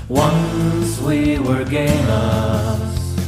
Once we were gamers.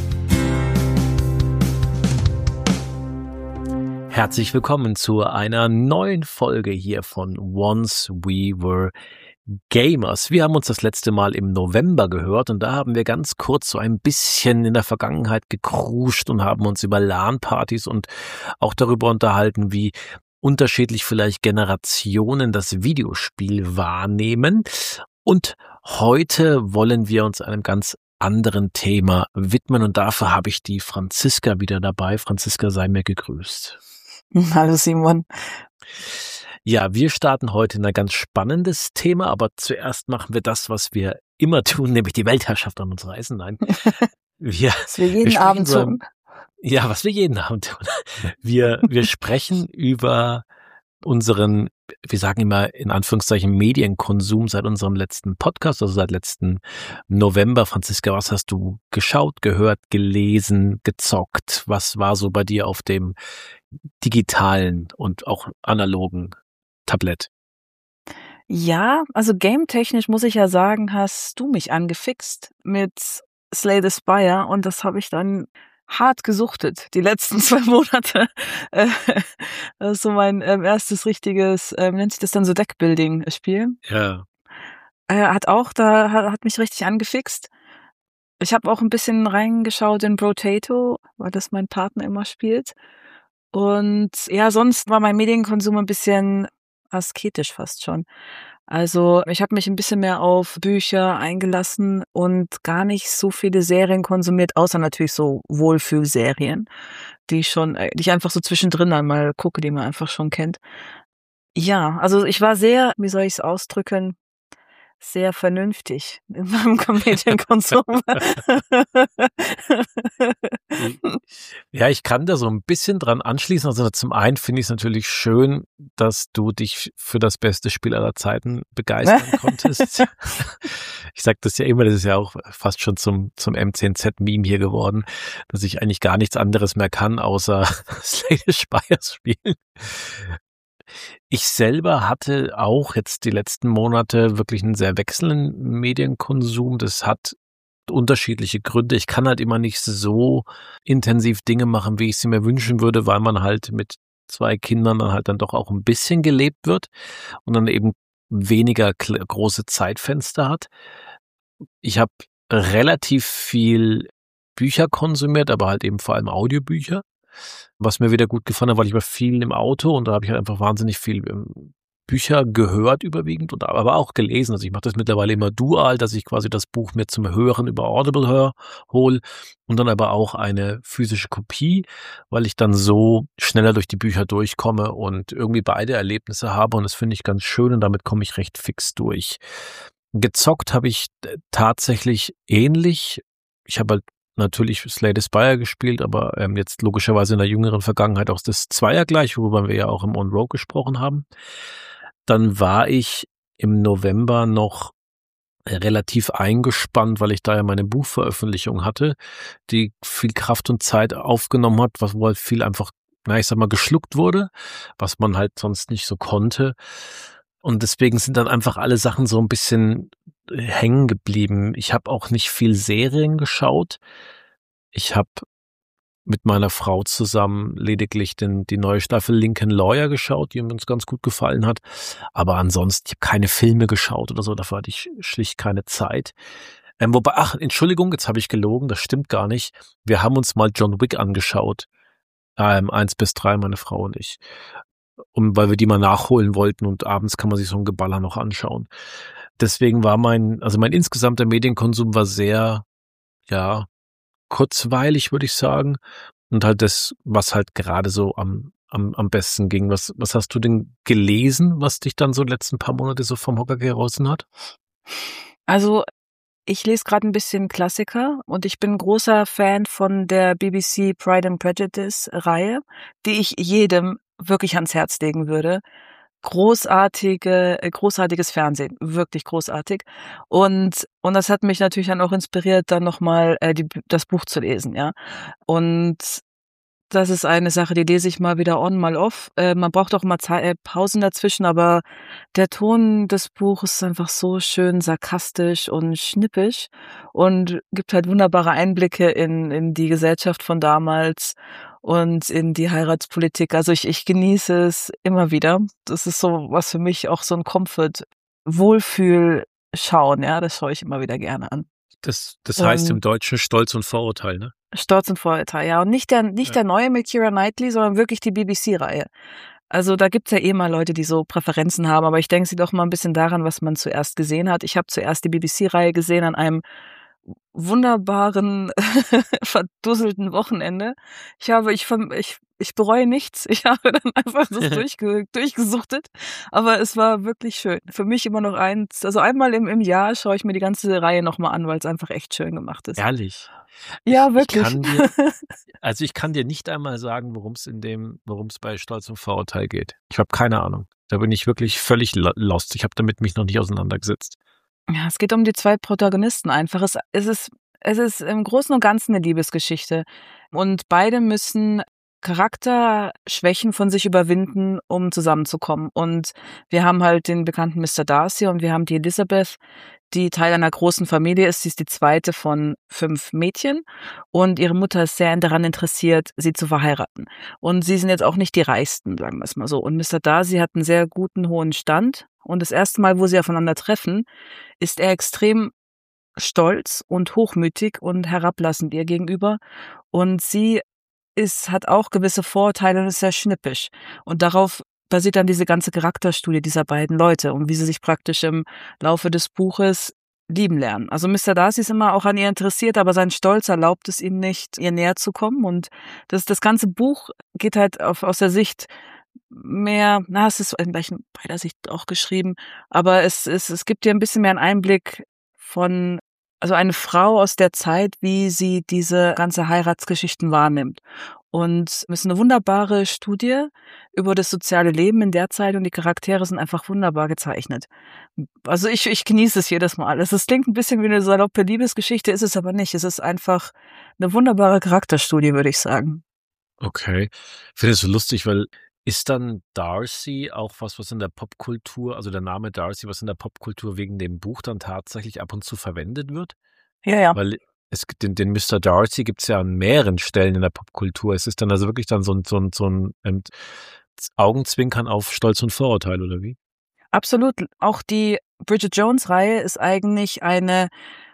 Herzlich willkommen zu einer neuen Folge hier von Once We Were Gamers. Wir haben uns das letzte Mal im November gehört und da haben wir ganz kurz so ein bisschen in der Vergangenheit gekruscht und haben uns über LAN-Partys und auch darüber unterhalten, wie unterschiedlich vielleicht Generationen das Videospiel wahrnehmen. Und heute wollen wir uns einem ganz anderen Thema widmen und dafür habe ich die Franziska wieder dabei. Franziska, sei mir gegrüßt. Hallo Simon. Ja, wir starten heute in ein ganz spannendes Thema, aber zuerst machen wir das, was wir immer tun, nämlich die Weltherrschaft an uns reißen. Nein, was wir jeden Abend tun. Ja, was wir jeden Abend tun. Wir sprechen über unseren, wir sagen immer in Anführungszeichen Medienkonsum seit unserem letzten Podcast, also seit letzten November. Franziska, was hast du geschaut, gehört, gelesen, gezockt? Was war so bei dir auf dem digitalen und auch analogen Tablett? Ja, also game-technisch muss ich ja sagen, hast du mich angefixt mit Slay the Spire und das habe ich dann hart gesuchtet, die letzten 2 Monate. Das ist so mein erstes richtiges, nennt sich das dann so Deckbuilding-Spiel. Ja. Hat mich richtig angefixt. Ich habe auch ein bisschen reingeschaut in Brotato, weil das mein Partner immer spielt. Und ja, sonst war mein Medienkonsum ein bisschen asketisch fast schon. Also ich habe mich ein bisschen mehr auf Bücher eingelassen und gar nicht so viele Serien konsumiert, außer natürlich so Wohlfühlserien, die ich einfach so zwischendrin einmal gucke, die man einfach schon kennt. Ja, also ich war sehr, wie soll ich es ausdrücken, sehr vernünftig in meinem Medienkonsum. Ja, ich kann da so ein bisschen dran anschließen. Also zum einen finde ich es natürlich schön, dass du dich für das beste Spiel aller Zeiten begeistern konntest. Ich sage das ja immer, das ist ja auch fast schon zum M10Z-Meme hier geworden, dass ich eigentlich gar nichts anderes mehr kann, außer Slay the Spire spielen. Ich selber hatte auch jetzt die letzten Monate wirklich einen sehr wechselnden Medienkonsum. Das hat unterschiedliche Gründe. Ich kann halt immer nicht so intensiv Dinge machen, wie ich sie mir wünschen würde, weil man halt mit 2 Kindern dann halt dann doch auch ein bisschen gelebt wird und dann eben weniger große Zeitfenster hat. Ich habe relativ viel Bücher konsumiert, aber halt eben vor allem Audiobücher. Was mir wieder gut gefallen hat, weil ich war viel im Auto und da habe ich halt einfach wahnsinnig viel Bücher gehört überwiegend und aber auch gelesen. Also ich mache das mittlerweile immer dual, dass ich quasi das Buch mir zum Hören über Audible hole und dann aber auch eine physische Kopie, weil ich dann so schneller durch die Bücher durchkomme und irgendwie beide Erlebnisse habe und das finde ich ganz schön und damit komme ich recht fix durch. Gezockt habe ich tatsächlich ähnlich. Ich habe halt natürlich Slay the Spire gespielt, aber jetzt logischerweise in der jüngeren Vergangenheit auch das Zweier gleich, worüber wir ja auch im On Rogue gesprochen haben. Dann war ich im November noch relativ eingespannt, weil ich da ja meine Buchveröffentlichung hatte, die viel Kraft und Zeit aufgenommen hat, wo halt viel einfach, ich sag mal, geschluckt wurde, was man halt sonst nicht so konnte. Und deswegen sind dann einfach alle Sachen so ein bisschen hängen geblieben. Ich habe auch nicht viel Serien geschaut. Ich habe mit meiner Frau zusammen lediglich die neue Staffel Lincoln Lawyer geschaut, die uns ganz gut gefallen hat. Aber ansonsten, ich habe keine Filme geschaut oder so, dafür hatte ich schlicht keine Zeit. Entschuldigung, jetzt habe ich gelogen, das stimmt gar nicht. Wir haben uns mal John Wick angeschaut. 1 bis 3, meine Frau und ich. Weil wir die mal nachholen wollten und abends kann man sich so ein Geballer noch anschauen. Deswegen war mein insgesamter Medienkonsum war sehr, kurzweilig, würde ich sagen. Und halt das, was halt gerade so am besten ging. Was hast du denn gelesen, was dich dann so die letzten paar Monate so vom Hocker gerissen hat? Also ich lese gerade ein bisschen Klassiker und ich bin großer Fan von der BBC Pride and Prejudice Reihe, die ich jedem wirklich ans Herz legen würde. Großartiges Fernsehen, wirklich großartig. Und das hat mich natürlich dann auch inspiriert, dann nochmal das Buch zu lesen, ja. Und Das ist eine Sache, die lese ich mal wieder on, mal off. Man braucht auch mal Pausen dazwischen, aber der Ton des Buches ist einfach so schön sarkastisch und schnippisch und gibt halt wunderbare Einblicke in die Gesellschaft von damals und in die Heiratspolitik. Also ich genieße es immer wieder. Das ist so was für mich auch so ein Wohlfühl-Schauen, ja, das schaue ich immer wieder gerne an. Das heißt im Deutschen Stolz und Vorurteil, ne? Stolz und Vorurteil, ja. Und nicht der neue mit Keira Knightley, sondern wirklich die BBC-Reihe. Also da gibt's ja eh mal Leute, die so Präferenzen haben, aber ich denke sie doch mal ein bisschen daran, was man zuerst gesehen hat. Ich habe zuerst die BBC-Reihe gesehen an einem wunderbaren, verdusselten Wochenende. Ich bereue nichts. Ich habe dann einfach das durchgesuchtet. Aber es war wirklich schön. Für mich immer noch also einmal im Jahr schaue ich mir die ganze Reihe nochmal an, weil es einfach echt schön gemacht ist. Ehrlich? Ja, wirklich. Ich kann dir nicht einmal sagen, worum es bei Stolz und Vorurteil geht. Ich habe keine Ahnung. Da bin ich wirklich völlig lost. Ich habe damit mich noch nicht auseinandergesetzt. Ja, es geht um die 2 Protagonisten einfach. Es ist im Großen und Ganzen eine Liebesgeschichte. Und beide müssen Charakterschwächen von sich überwinden, um zusammenzukommen. Und wir haben halt den bekannten Mr. Darcy und wir haben die Elizabeth, die Teil einer großen Familie ist. Sie ist die 2. von 5 Mädchen und ihre Mutter ist sehr daran interessiert, sie zu verheiraten. Und sie sind jetzt auch nicht die Reichsten, sagen wir es mal so. Und Mr. Darcy hat einen sehr guten, hohen Stand. Und das erste Mal, wo sie aufeinander treffen, ist er extrem stolz und hochmütig und herablassend ihr gegenüber. Und sie hat auch gewisse Vorurteile und ist sehr schnippisch. Und darauf basiert dann diese ganze Charakterstudie dieser beiden Leute und wie sie sich praktisch im Laufe des Buches lieben lernen. Also Mr. Darcy ist immer auch an ihr interessiert, aber sein Stolz erlaubt es ihm nicht, ihr näher zu kommen. Und das ganze Buch geht halt aus der Sicht mehr, es ist in beider Sicht auch geschrieben, aber es gibt dir ein bisschen mehr einen Einblick von, also eine Frau aus der Zeit, wie sie diese ganze Heiratsgeschichten wahrnimmt. Und es ist eine wunderbare Studie über das soziale Leben in der Zeit und die Charaktere sind einfach wunderbar gezeichnet. Also ich genieße es jedes Mal. Es klingt ein bisschen wie eine saloppe Liebesgeschichte, ist es aber nicht. Es ist einfach eine wunderbare Charakterstudie, würde ich sagen. Okay. Ich finde es so lustig, weil ist dann Darcy auch was in der Popkultur, also der Name Darcy, was in der Popkultur wegen dem Buch dann tatsächlich ab und zu verwendet wird? Ja. Weil den Mr. Darcy gibt es ja an mehreren Stellen in der Popkultur. Es ist dann also wirklich dann so ein Augenzwinkern auf Stolz und Vorurteil, oder wie? Absolut. Auch die Bridget Jones-Reihe ist eigentlich eine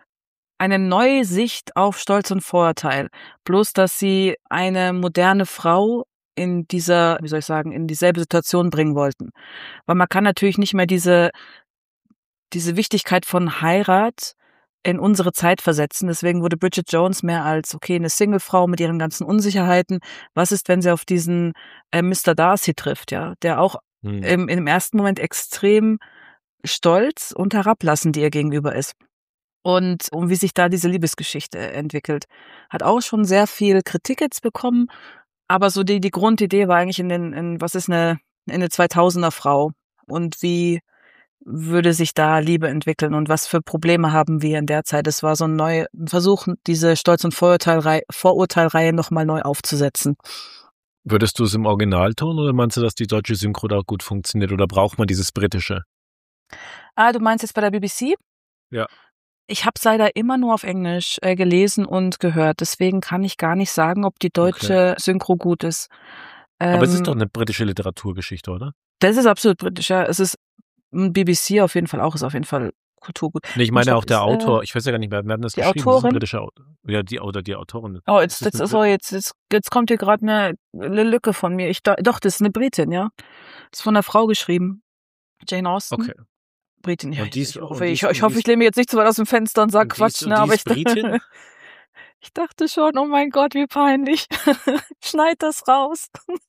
neue Sicht auf Stolz und Vorurteil. Bloß, dass sie eine moderne Frau in dieser, wie soll ich sagen, in dieselbe Situation bringen wollten. Weil man kann natürlich nicht mehr diese Wichtigkeit von Heirat in unsere Zeit versetzen. Deswegen wurde Bridget Jones mehr als, okay, eine Singlefrau mit ihren ganzen Unsicherheiten. Was ist, wenn sie auf diesen Mr. Darcy trifft, ja, der auch im ersten Moment extrem stolz und herablassend ihr gegenüber ist. Und wie sich da diese Liebesgeschichte entwickelt. Hat auch schon sehr viel Kritik jetzt bekommen, aber so die Grundidee war eigentlich was ist eine 2000er Frau und wie würde sich da Liebe entwickeln und was für Probleme haben wir in der Zeit. Es war so ein Versuch, diese Stolz- und Vorurteilreihe nochmal neu aufzusetzen. Würdest du es im Originalton oder meinst du, dass die deutsche Synchro da gut funktioniert oder braucht man dieses britische? Du meinst jetzt bei der BBC? Ja. Ich habe es leider immer nur auf Englisch gelesen und gehört. Deswegen kann ich gar nicht sagen, ob die deutsche Synchro gut ist. Aber es ist doch eine britische Literaturgeschichte, oder? Das ist absolut britisch, ja. Es ist BBC auf jeden Fall auch, ist auf jeden Fall Kulturgut. Nee, ich meine auch der Autor, ich weiß ja gar nicht mehr, wer hat das geschrieben? Autorin? Das ist ein britischer Autor. Ja, die Autorin. Oh, jetzt kommt hier gerade eine Lücke von mir. Doch, das ist eine Britin, ja. Das ist von einer Frau geschrieben. Jane Austen. Okay. Britin, ja. Und Ich hoffe, ich lehne mir jetzt nicht zu weit aus dem Fenster und sage Quatsch, ne? Aber Britin? Ich dachte schon, oh mein Gott, wie peinlich. Schneid das raus.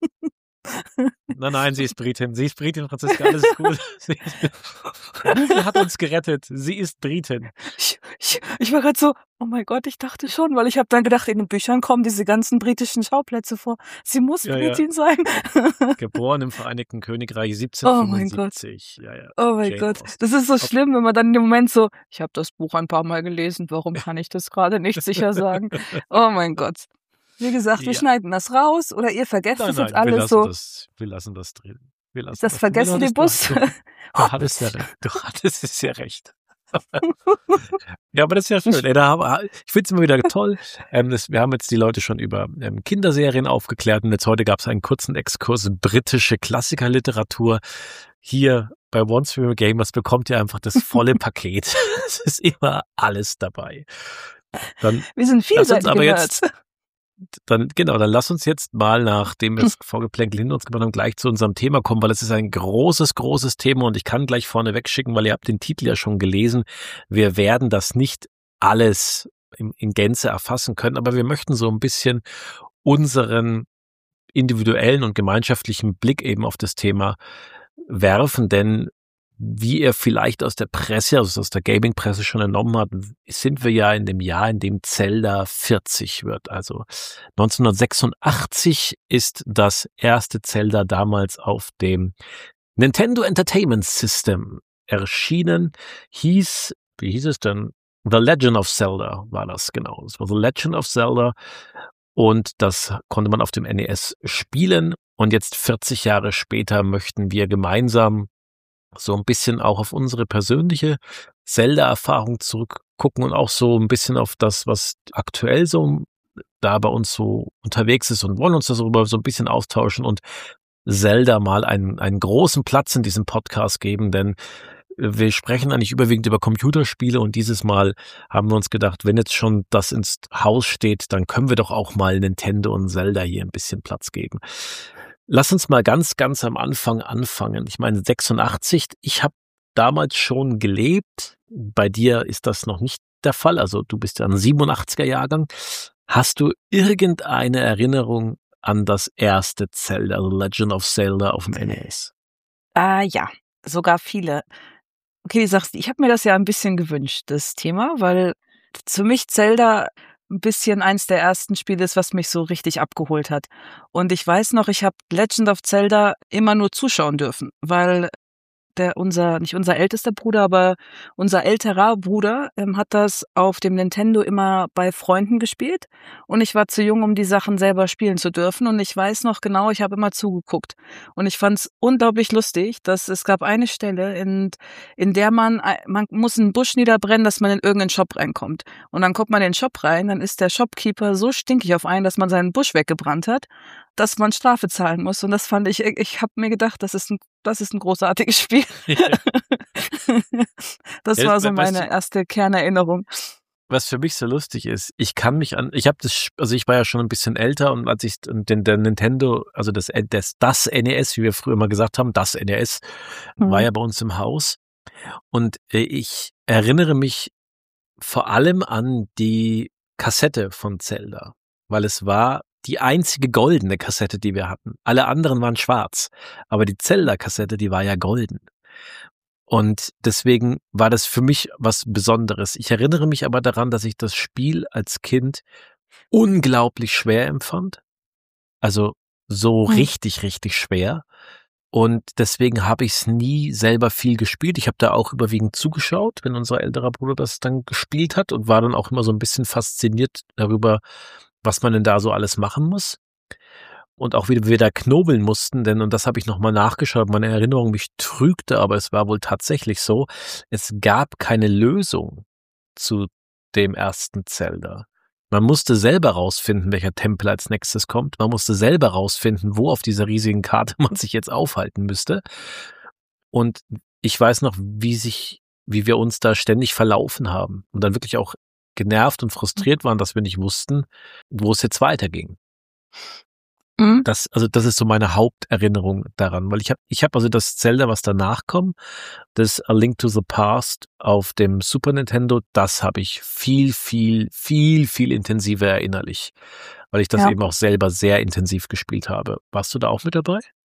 Nein, sie ist Britin. Sie ist Britin, Franziska, alles ist gut. Google hat uns gerettet. Sie ist Britin. Ich war gerade so, oh mein Gott, ich dachte schon, weil ich habe dann gedacht, in den Büchern kommen diese ganzen britischen Schauplätze vor. Sie muss Britin sein. Geboren im Vereinigten Königreich 1775. Oh mein Gott. Das ist so schlimm, wenn man dann in dem Moment so, ich habe das Buch ein paar Mal gelesen, warum kann ich das gerade nicht sicher sagen? Oh mein Gott. Wie gesagt, wir schneiden das raus oder ihr vergesst es jetzt alles so. Wir lassen das drin. Ist das Vergessen den Bus? Du hattest ja recht. Du hattest es ja recht. Ja, aber das ist ja schön. Ich finde es immer wieder toll. Wir haben jetzt die Leute schon über Kinderserien aufgeklärt und jetzt heute gab es einen kurzen Exkurs britische Klassikerliteratur. Hier bei Once We Were Gamers bekommt ihr einfach das volle Paket. Es ist immer alles dabei. Wir sind vielseitige Nerds. Dann lass uns jetzt mal, nachdem wir das Vorgeplänkel hinter uns gemacht haben, gleich zu unserem Thema kommen, weil es ist ein großes, großes Thema und ich kann gleich vorne wegschicken, weil ihr habt den Titel ja schon gelesen. Wir werden das nicht alles in Gänze erfassen können, aber wir möchten so ein bisschen unseren individuellen und gemeinschaftlichen Blick eben auf das Thema werfen, denn wie ihr vielleicht aus der Presse, also aus der Gaming-Presse schon entnommen habt, sind wir ja in dem Jahr, in dem Zelda 40 wird. Also 1986 ist das erste Zelda damals auf dem Nintendo Entertainment System erschienen. Wie hieß es denn? The Legend of Zelda war das, genau. Es war The Legend of Zelda und das konnte man auf dem NES spielen. Und jetzt 40 Jahre später möchten wir gemeinsam so ein bisschen auch auf unsere persönliche Zelda-Erfahrung zurückgucken und auch so ein bisschen auf das, was aktuell so da bei uns so unterwegs ist und wollen uns darüber so ein bisschen austauschen und Zelda mal einen großen Platz in diesem Podcast geben, denn wir sprechen eigentlich überwiegend über Computerspiele und dieses Mal haben wir uns gedacht, wenn jetzt schon das ins Haus steht, dann können wir doch auch mal Nintendo und Zelda hier ein bisschen Platz geben. Lass uns mal ganz, ganz am Anfang anfangen. Ich meine 86, ich habe damals schon gelebt. Bei dir ist das noch nicht der Fall. Also du bist ja ein 87er Jahrgang. Hast du irgendeine Erinnerung an das erste Zelda, also Legend of Zelda auf dem NES? Ja, sogar viele. Okay, du sagst, ich habe mir das ja ein bisschen gewünscht, das Thema, weil für mich Zelda ein bisschen eins der ersten Spiele ist, was mich so richtig abgeholt hat. Und ich weiß noch, ich habe Legend of Zelda immer nur zuschauen dürfen, weil nicht unser ältester Bruder, aber unser älterer Bruder hat das auf dem Nintendo immer bei Freunden gespielt und ich war zu jung, um die Sachen selber spielen zu dürfen und ich weiß noch genau, ich habe immer zugeguckt und ich fand es unglaublich lustig, dass es gab eine Stelle, in der man muss einen Busch niederbrennen, dass man in irgendeinen Shop reinkommt und dann kommt man in den Shop rein, dann ist der Shopkeeper so stinkig auf einen, dass man seinen Busch weggebrannt hat, dass man Strafe zahlen muss und das fand ich habe mir gedacht, das ist ein großartiges Spiel. Ja. Das war so meine erste Kernerinnerung. Was für mich so lustig ist, ich war ja schon ein bisschen älter und als ich der Nintendo, also das NES, wie wir früher immer gesagt haben, das NES, war ja bei uns im Haus und ich erinnere mich vor allem an die Kassette von Zelda, weil es war die einzige goldene Kassette, die wir hatten. Alle anderen waren schwarz, aber die Zelda-Kassette, die war ja golden. Und deswegen war das für mich was Besonderes. Ich erinnere mich aber daran, dass ich das Spiel als Kind unglaublich schwer empfand. Also so richtig, richtig schwer. Und deswegen habe ich es nie selber viel gespielt. Ich habe da auch überwiegend zugeschaut, wenn unser älterer Bruder das dann gespielt hat und war dann auch immer so ein bisschen fasziniert darüber, was man denn da so alles machen muss. Und auch wie wir da knobeln mussten, und das habe ich nochmal nachgeschaut, meine Erinnerung mich trügte, aber es war wohl tatsächlich so, es gab keine Lösung zu dem ersten Zelda. Man musste selber rausfinden, welcher Tempel als nächstes kommt. Man musste selber rausfinden, wo auf dieser riesigen Karte man sich jetzt aufhalten müsste. Und ich weiß noch, wie wir uns da ständig verlaufen haben und dann wirklich auch genervt und frustriert waren, dass wir nicht wussten, wo es jetzt weiterging. Das ist so meine Haupterinnerung daran, weil ich hab also das Zelda, was danach kommt, das A Link to the Past auf dem Super Nintendo, das habe ich viel, viel, viel, viel intensiver erinnerlich, weil ich das eben auch selber sehr intensiv gespielt habe. Warst du da auch mit dabei?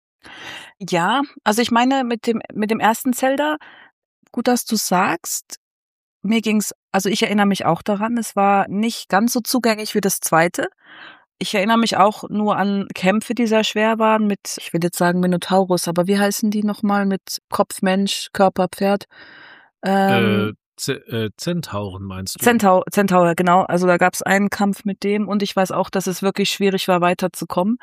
Ja, also ich meine mit dem ersten Zelda, gut, dass du sagst, also ich erinnere mich auch daran, es war nicht ganz so zugänglich wie das zweite. Ich erinnere mich auch nur an Kämpfe, die sehr schwer waren mit, ich will jetzt sagen Minotaurus, aber wie heißen die nochmal mit Kopf Mensch, Körper Pferd? Zentauren meinst du? Centaur, genau. Also da gab es einen Kampf mit dem und ich weiß auch, dass es wirklich schwierig war, weiterzukommen.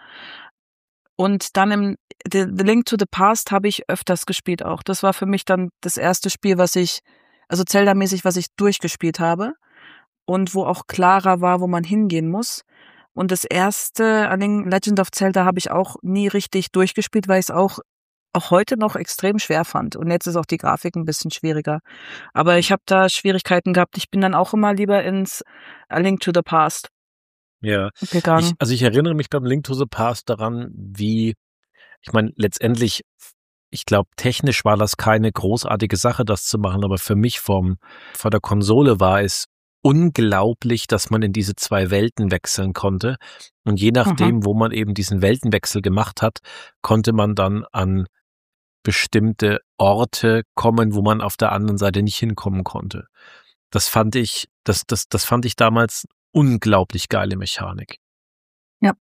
Und dann The Link to the Past habe ich öfters gespielt auch. Das war für mich dann das erste Spiel, also Zelda-mäßig, was ich durchgespielt habe und wo auch klarer war, wo man hingehen muss. Und das erste, A Legend of Zelda, habe ich auch nie richtig durchgespielt, weil ich es auch heute noch extrem schwer fand. Und jetzt ist auch die Grafik ein bisschen schwieriger. Aber ich habe da Schwierigkeiten gehabt. Ich bin dann auch immer lieber ins A Link to the Past Ja, gegangen. ich erinnere mich beim Link to the Past daran, ich meine, letztendlich, ich glaube, technisch war das keine großartige Sache, das zu machen, aber für mich vor der Konsole war es unglaublich, dass man in diese zwei Welten wechseln konnte. Und je nachdem, wo man eben diesen Weltenwechsel gemacht hat, konnte man dann an bestimmte Orte kommen, wo man auf der anderen Seite nicht hinkommen konnte. Das fand ich damals unglaublich geile Mechanik. Ja.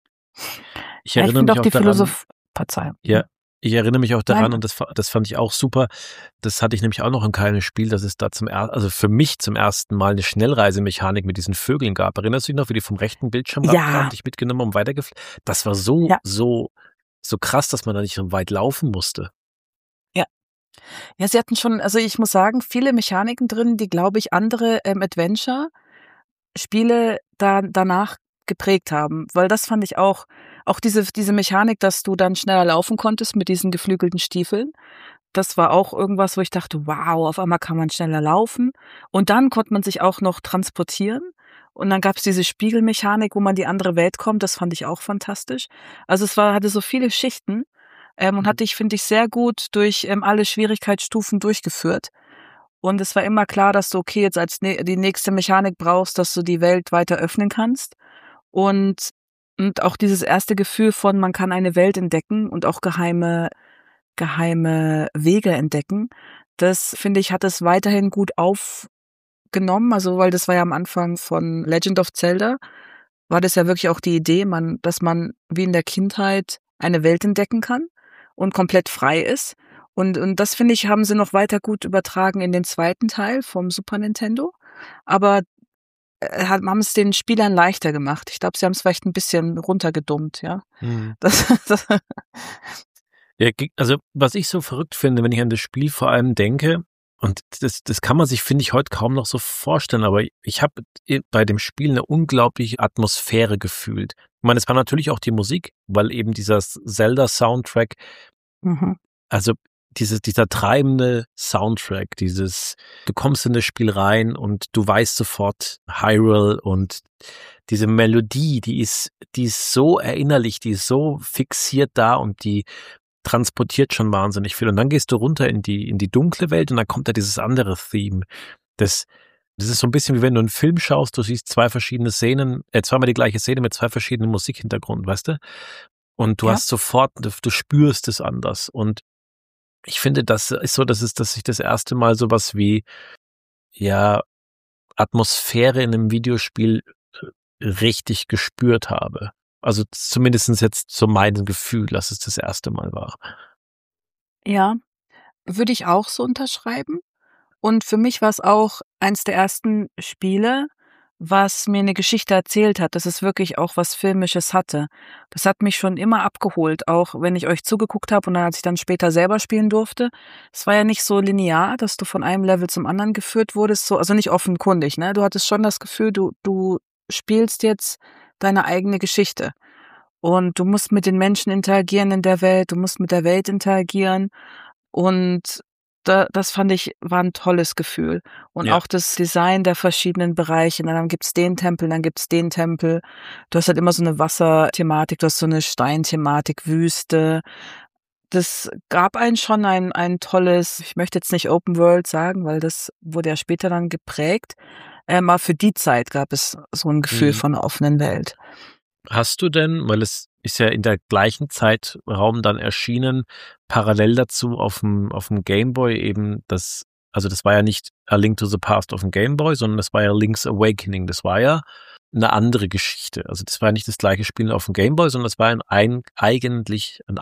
Ich erinnere mich auch daran. Verzeihung. Ja, ich erinnere mich auch daran. Nein. Und das fand ich auch super. Das hatte ich nämlich auch noch in keinem Spiel, dass es da also für mich zum ersten Mal eine Schnellreisemechanik mit diesen Vögeln gab. Erinnerst du dich noch, wie die vom rechten Bildschirm Ja. dich mitgenommen und weitergeflogen? Das war so krass, dass man da nicht so weit laufen musste. Ja, sie hatten schon, also ich muss sagen, viele Mechaniken drin, die, glaube ich, andere Adventure-Spiele danach geprägt haben. Weil das fand ich auch diese Mechanik, dass du dann schneller laufen konntest mit diesen geflügelten Stiefeln. Das war auch irgendwas, wo ich dachte, wow, auf einmal kann man schneller laufen. Und dann konnte man sich auch noch transportieren. Und dann gab es diese Spiegelmechanik, wo man in die andere Welt kommt. Das fand ich auch fantastisch. Also hatte so viele Schichten. Und hatte ich, finde ich, sehr gut durch alle Schwierigkeitsstufen durchgeführt. Und es war immer klar, dass du, okay, jetzt als die nächste Mechanik brauchst, dass du die Welt weiter öffnen kannst. Und auch dieses erste Gefühl von, man kann eine Welt entdecken und auch geheime Wege entdecken. Das, finde ich, hat es weiterhin gut aufgenommen. Also, weil das war ja am Anfang von Legend of Zelda, war das ja wirklich auch die Idee, dass man wie in der Kindheit eine Welt entdecken kann und komplett frei ist. Und das, finde ich, haben sie noch weiter gut übertragen in den zweiten Teil vom Super Nintendo. Aber haben es den Spielern leichter gemacht. Ich glaube, sie haben es vielleicht ein bisschen runtergedummt, ja. Ja, also was ich so verrückt finde, wenn ich an das Spiel vor allem denke, und das kann man sich, finde ich, heute kaum noch so vorstellen, aber ich habe bei dem Spiel eine unglaubliche Atmosphäre gefühlt. Ich meine, es war natürlich auch die Musik, weil eben dieser Zelda-Soundtrack, also dieser treibende Soundtrack, du kommst in das Spiel rein und du weißt sofort Hyrule und diese Melodie, die ist so erinnerlich, die ist so fixiert da und die transportiert schon wahnsinnig viel. Und dann gehst du runter in die dunkle Welt und dann kommt da dieses andere Theme. Das ist so ein bisschen wie wenn du einen Film schaust, du siehst zwei verschiedene Szenen, zweimal die gleiche Szene mit zwei verschiedenen Musikhintergründen, weißt du? Und du hast sofort, du spürst es anders. Und ich finde, das ist so, dass ich das erste Mal sowas wie, ja, Atmosphäre in einem Videospiel richtig gespürt habe. Also zumindest jetzt so mein Gefühl, dass es das erste Mal war. Ja, würde ich auch so unterschreiben. Und für mich war es auch eins der ersten Spiele, was mir eine Geschichte erzählt hat, dass es wirklich auch was Filmisches hatte. Das hat mich schon immer abgeholt, auch wenn ich euch zugeguckt habe und dann, als ich dann später selber spielen durfte. Es war ja nicht so linear, dass du von einem Level zum anderen geführt wurdest, also nicht offenkundig, ne? Du hattest schon das Gefühl, du spielst jetzt deine eigene Geschichte. Und du musst mit den Menschen interagieren in der Welt, du musst mit der Welt interagieren. Und das fand ich, war ein tolles Gefühl. Und auch das Design der verschiedenen Bereiche. Dann gibt's den Tempel, dann gibt's den Tempel. Du hast halt immer so eine Wasserthematik, du hast so eine Steinthematik, Wüste. Das gab einen schon ein tolles, ich möchte jetzt nicht Open World sagen, weil das wurde ja später dann geprägt. Aber für die Zeit gab es so ein Gefühl von einer offenen Welt. Hast du denn, weil es ist ja in der gleichen Zeitraum dann erschienen, parallel dazu auf dem Game Boy eben das war ja nicht A Link to the Past auf dem Game Boy, sondern das war ja Link's Awakening. Das war ja eine andere Geschichte. Also das war nicht das gleiche Spiel auf dem Game Boy, sondern das war eigentlich ein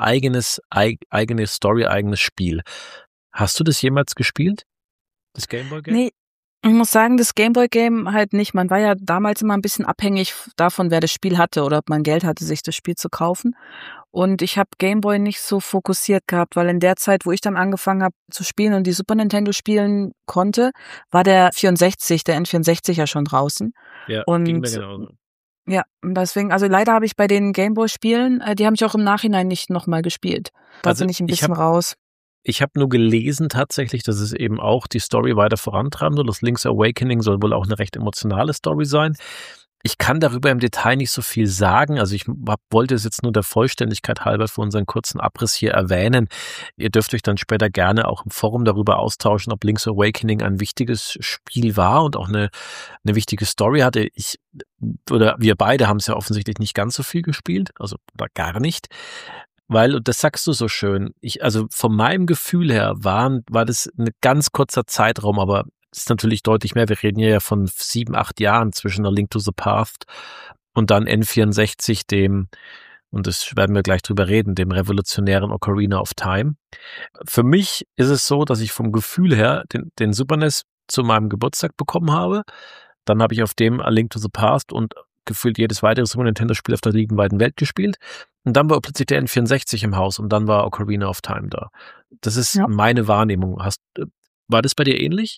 eigene Story, eigenes Spiel. Hast du das jemals gespielt? Das Game Boy Game? Nee, Ich muss sagen, das Gameboy-Game halt nicht. Man war ja damals immer ein bisschen abhängig davon, wer das Spiel hatte oder ob man Geld hatte, sich das Spiel zu kaufen. Und ich habe Gameboy nicht so fokussiert gehabt, weil in der Zeit, wo ich dann angefangen habe zu spielen und die Super Nintendo spielen konnte, war der N64 ja schon draußen. Ja, ging mir Und genauso. ja, und deswegen, also leider habe ich bei den Gameboy-Spielen, die habe ich auch im Nachhinein nicht nochmal gespielt. Da Also bin ich ein bisschen raus. ich habe nur gelesen tatsächlich, dass es eben auch die Story weiter vorantreiben soll. Das Link's Awakening soll wohl auch eine recht emotionale Story sein. Ich kann darüber im Detail nicht so viel sagen. Also ich wollte es jetzt nur der Vollständigkeit halber für unseren kurzen Abriss hier erwähnen. Ihr dürft euch dann später gerne auch im Forum darüber austauschen, ob Link's Awakening ein wichtiges Spiel war und auch eine wichtige Story hatte. Wir beide haben es ja offensichtlich nicht ganz so viel gespielt, also oder gar nicht. Weil, und das sagst du so schön, also von meinem Gefühl her war das ein ganz kurzer Zeitraum, aber es ist natürlich deutlich mehr. Wir reden ja von 7, 8 Jahren zwischen A Link to the Past und dann N64, und das werden wir gleich drüber reden, dem revolutionären Ocarina of Time. Für mich ist es so, dass ich vom Gefühl her den Super NES zu meinem Geburtstag bekommen habe. Dann habe ich auf dem A Link to the Past und gefühlt jedes weitere Super Nintendo-Spiel auf der lieben weiten Welt gespielt. Und dann war plötzlich der N64 im Haus und dann war Ocarina of Time da. Das ist Ja. meine Wahrnehmung. War das bei dir ähnlich?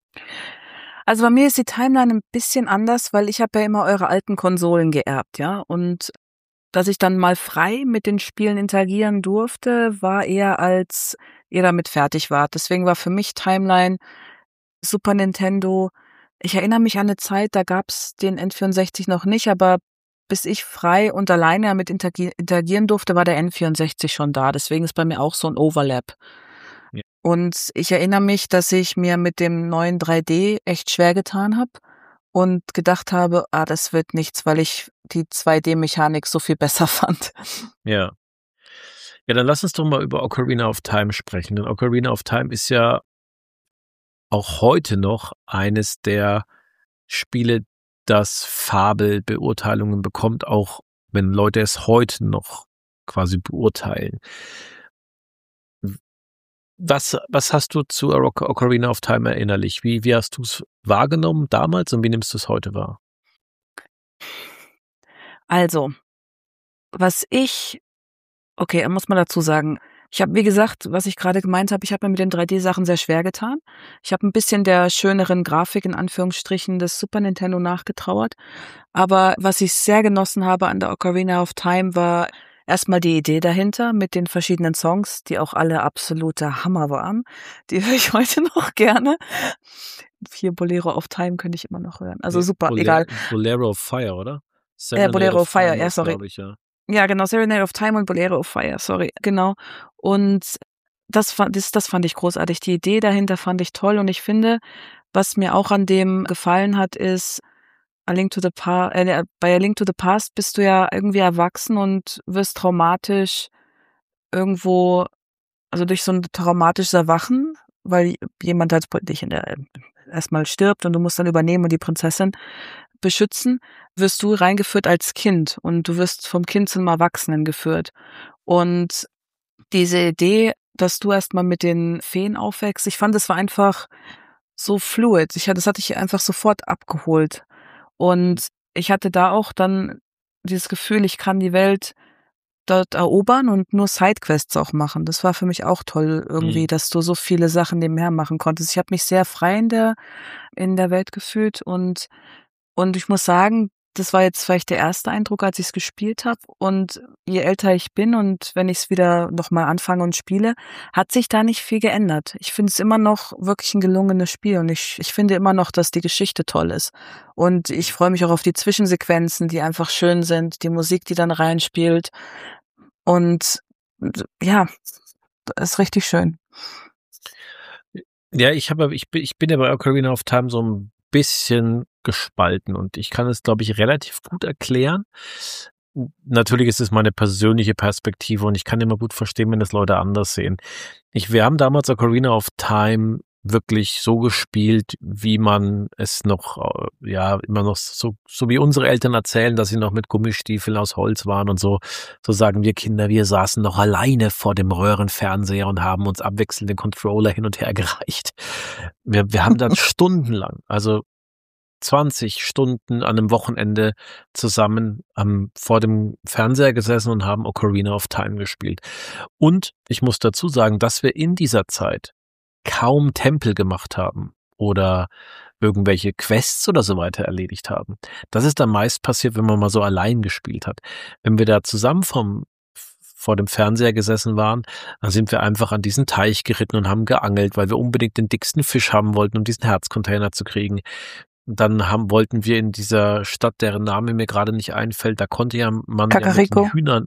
Also bei mir ist die Timeline ein bisschen anders, weil ich habe ja immer eure alten Konsolen geerbt, ja. Und dass ich dann mal frei mit den Spielen interagieren durfte, war eher, als ihr damit fertig wart. Deswegen war für mich Timeline Super Nintendo. Ich erinnere mich an eine Zeit, da gab's den N64 noch nicht, aber bis ich frei und alleine damit interagieren durfte, war der N64 schon da. Deswegen ist bei mir auch so ein Overlap. Ja. Und ich erinnere mich, dass ich mir mit dem neuen 3D echt schwer getan habe und gedacht habe, das wird nichts, weil ich die 2D-Mechanik so viel besser fand. Ja. Ja, dann lass uns doch mal über Ocarina of Time sprechen. Denn Ocarina of Time ist ja auch heute noch eines der Spiele, das Fabelbeurteilungen bekommt, auch wenn Leute es heute noch quasi beurteilen. Was hast du zu Ocarina of Time erinnerlich? Wie hast du es wahrgenommen damals und wie nimmst du es heute wahr? Also, okay, muss man dazu sagen, ich habe, wie gesagt, was ich gerade gemeint habe, ich habe mir mit den 3D-Sachen sehr schwer getan. Ich habe ein bisschen der schöneren Grafik in Anführungsstrichen des Super Nintendo nachgetrauert. Aber was ich sehr genossen habe an der Ocarina of Time war erstmal die Idee dahinter mit den verschiedenen Songs, die auch alle absoluter Hammer waren. Die höre ich heute noch gerne. Hier Bolero of Time könnte ich immer noch hören. Also super, egal. Bolero of Fire, oder? Serenade Bolero of Fire, Time ja, sorry. glaube ich, ja. Ja, genau, Serenade of Time und Bolero of Fire, sorry, genau. Und das fand ich großartig. Die Idee dahinter fand ich toll und ich finde, was mir auch an dem gefallen hat, ist bei A Link to the Past bist du ja irgendwie erwachsen und wirst traumatisch irgendwo, also durch so ein traumatisches Erwachen, weil jemand halt dich erstmal stirbt und du musst dann übernehmen und die Prinzessin beschützen, wirst du reingeführt als Kind und du wirst vom Kind zum Erwachsenen geführt. Und diese Idee, dass du erstmal mit den Feen aufwächst, ich fand, es war einfach so fluid. Das hatte ich einfach sofort abgeholt. Und ich hatte da auch dann dieses Gefühl, ich kann die Welt dort erobern und nur Sidequests auch machen. Das war für mich auch toll irgendwie, dass du so viele Sachen nebenher machen konntest. Ich habe mich sehr frei in der Welt gefühlt und ich muss sagen, das war jetzt vielleicht der erste Eindruck, als ich es gespielt habe. Und je älter ich bin und wenn ich es wieder nochmal anfange und spiele, hat sich da nicht viel geändert. Ich finde es immer noch wirklich ein gelungenes Spiel und ich finde immer noch, dass die Geschichte toll ist. Und ich freue mich auch auf die Zwischensequenzen, die einfach schön sind, die Musik, die dann reinspielt. Und ja, das ist richtig schön. Ja, ich bin ja bei Ocarina of Time so ein bisschen gespalten und ich kann es, glaube ich, relativ gut erklären. Natürlich ist es meine persönliche Perspektive und ich kann immer gut verstehen, wenn das Leute anders sehen. Wir haben damals Ocarina of Time wirklich so gespielt, wie man es noch, immer noch so wie unsere Eltern erzählen, dass sie noch mit Gummistiefeln aus Holz waren und so. So sagen wir Kinder, wir saßen noch alleine vor dem Röhrenfernseher und haben uns abwechselnd den Controller hin und her gereicht. Wir haben dann stundenlang, also 20 Stunden an einem Wochenende zusammen vor dem Fernseher gesessen und haben Ocarina of Time gespielt. Und ich muss dazu sagen, dass wir in dieser Zeit kaum Tempel gemacht haben oder irgendwelche Quests oder so weiter erledigt haben. Das ist dann meist passiert, wenn man mal so allein gespielt hat. Wenn wir da zusammen vor dem Fernseher gesessen waren, dann sind wir einfach an diesen Teich geritten und haben geangelt, weil wir unbedingt den dicksten Fisch haben wollten, um diesen Herzcontainer zu kriegen. Dann wollten wir in dieser Stadt, deren Name mir gerade nicht einfällt, da konnte ja man ja mit den Hühnern,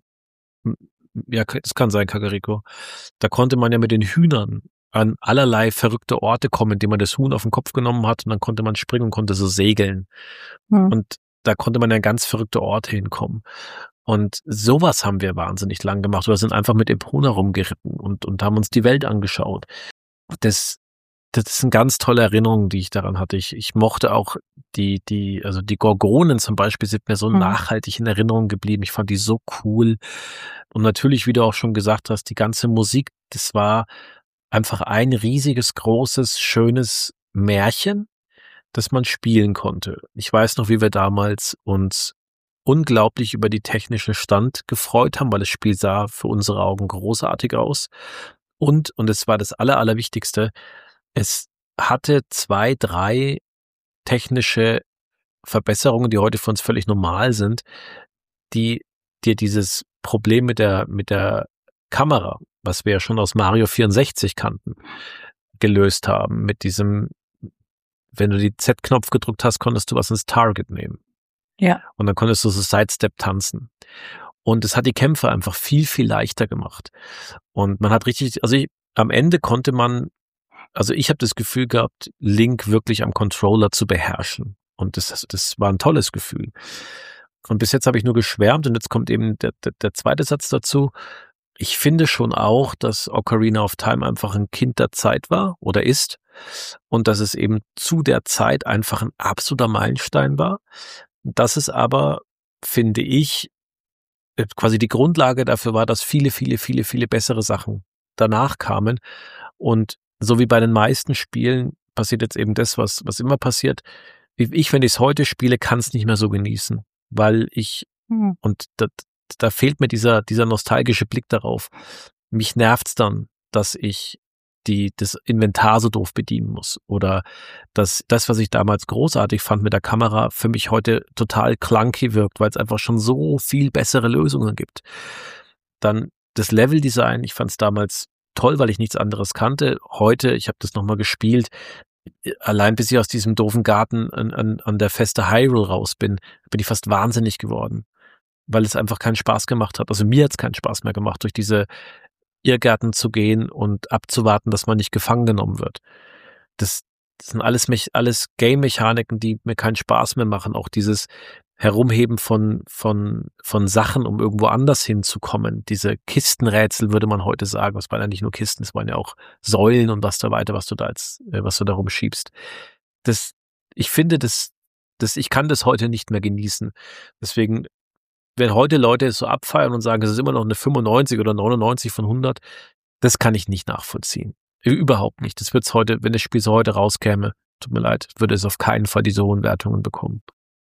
ja, das kann sein, Kakariko, da konnte man ja mit den Hühnern an allerlei verrückte Orte kommen, indem man das Huhn auf den Kopf genommen hat und dann konnte man springen und konnte so segeln. Und da konnte man ja ganz verrückte Orte hinkommen. Und sowas haben wir wahnsinnig lang gemacht. Wir sind einfach mit Epona rumgeritten und haben uns die Welt angeschaut. Das sind ganz tolle Erinnerungen, die ich daran hatte. Ich mochte auch die Gorgonen zum Beispiel sind mir so nachhaltig in Erinnerung geblieben. Ich fand die so cool. Und natürlich, wie du auch schon gesagt hast, die ganze Musik, das war einfach ein riesiges, großes, schönes Märchen, das man spielen konnte. Ich weiß noch, wie wir damals uns unglaublich über die technischen Stand gefreut haben, weil das Spiel sah für unsere Augen großartig aus. Und es war das Allerwichtigste, es hatte 2, 3 technische Verbesserungen, die heute für uns völlig normal sind, die dir dieses Problem mit der Kamera, was wir ja schon aus Mario 64 kannten, gelöst haben. Mit diesem, wenn du die Z-Knopf gedrückt hast, konntest du was ins Target nehmen. Ja. Und dann konntest du so Sidestep tanzen. Und es hat die Kämpfe einfach viel, viel leichter gemacht. Und man hat am Ende konnte man, also ich habe das Gefühl gehabt, Link wirklich am Controller zu beherrschen. Und das war ein tolles Gefühl. Und bis jetzt habe ich nur geschwärmt und jetzt kommt eben der zweite Satz dazu. Ich finde schon auch, dass Ocarina of Time einfach ein Kind der Zeit war oder ist und dass es eben zu der Zeit einfach ein absoluter Meilenstein war. Dass es aber, finde ich, quasi die Grundlage dafür war, dass viele, viele, viele, viele bessere Sachen danach kamen. Und so wie bei den meisten Spielen passiert jetzt eben das, was immer passiert. Wenn ich es heute spiele, kann es nicht mehr so genießen, weil und da fehlt mir dieser nostalgische Blick darauf. Mich nervt's dann, dass ich das Inventar so doof bedienen muss oder dass das, was ich damals großartig fand mit der Kamera, für mich heute total clunky wirkt, weil es einfach schon so viel bessere Lösungen gibt. Dann das Leveldesign, ich fand es damals toll, weil ich nichts anderes kannte. Heute, ich habe das nochmal gespielt, allein bis ich aus diesem doofen Garten an der Feste Hyrule raus bin ich fast wahnsinnig geworden, weil es einfach keinen Spaß gemacht hat. Also mir hat es keinen Spaß mehr gemacht, durch diese Irrgärten zu gehen und abzuwarten, dass man nicht gefangen genommen wird. Das sind alles Game-Mechaniken, die mir keinen Spaß mehr machen. Auch dieses Herumheben von Sachen, um irgendwo anders hinzukommen. Diese Kistenrätsel würde man heute sagen. Es waren ja nicht nur Kisten, es waren ja auch Säulen und was da rumschiebst. Ich finde, ich kann das heute nicht mehr genießen. Deswegen, wenn heute Leute es so abfeiern und sagen, es ist immer noch eine 95 oder 99 von 100, das kann ich nicht nachvollziehen. Überhaupt nicht. Das wird's heute, wenn das Spiel so heute rauskäme, tut mir leid, würde es auf keinen Fall diese hohen Wertungen bekommen.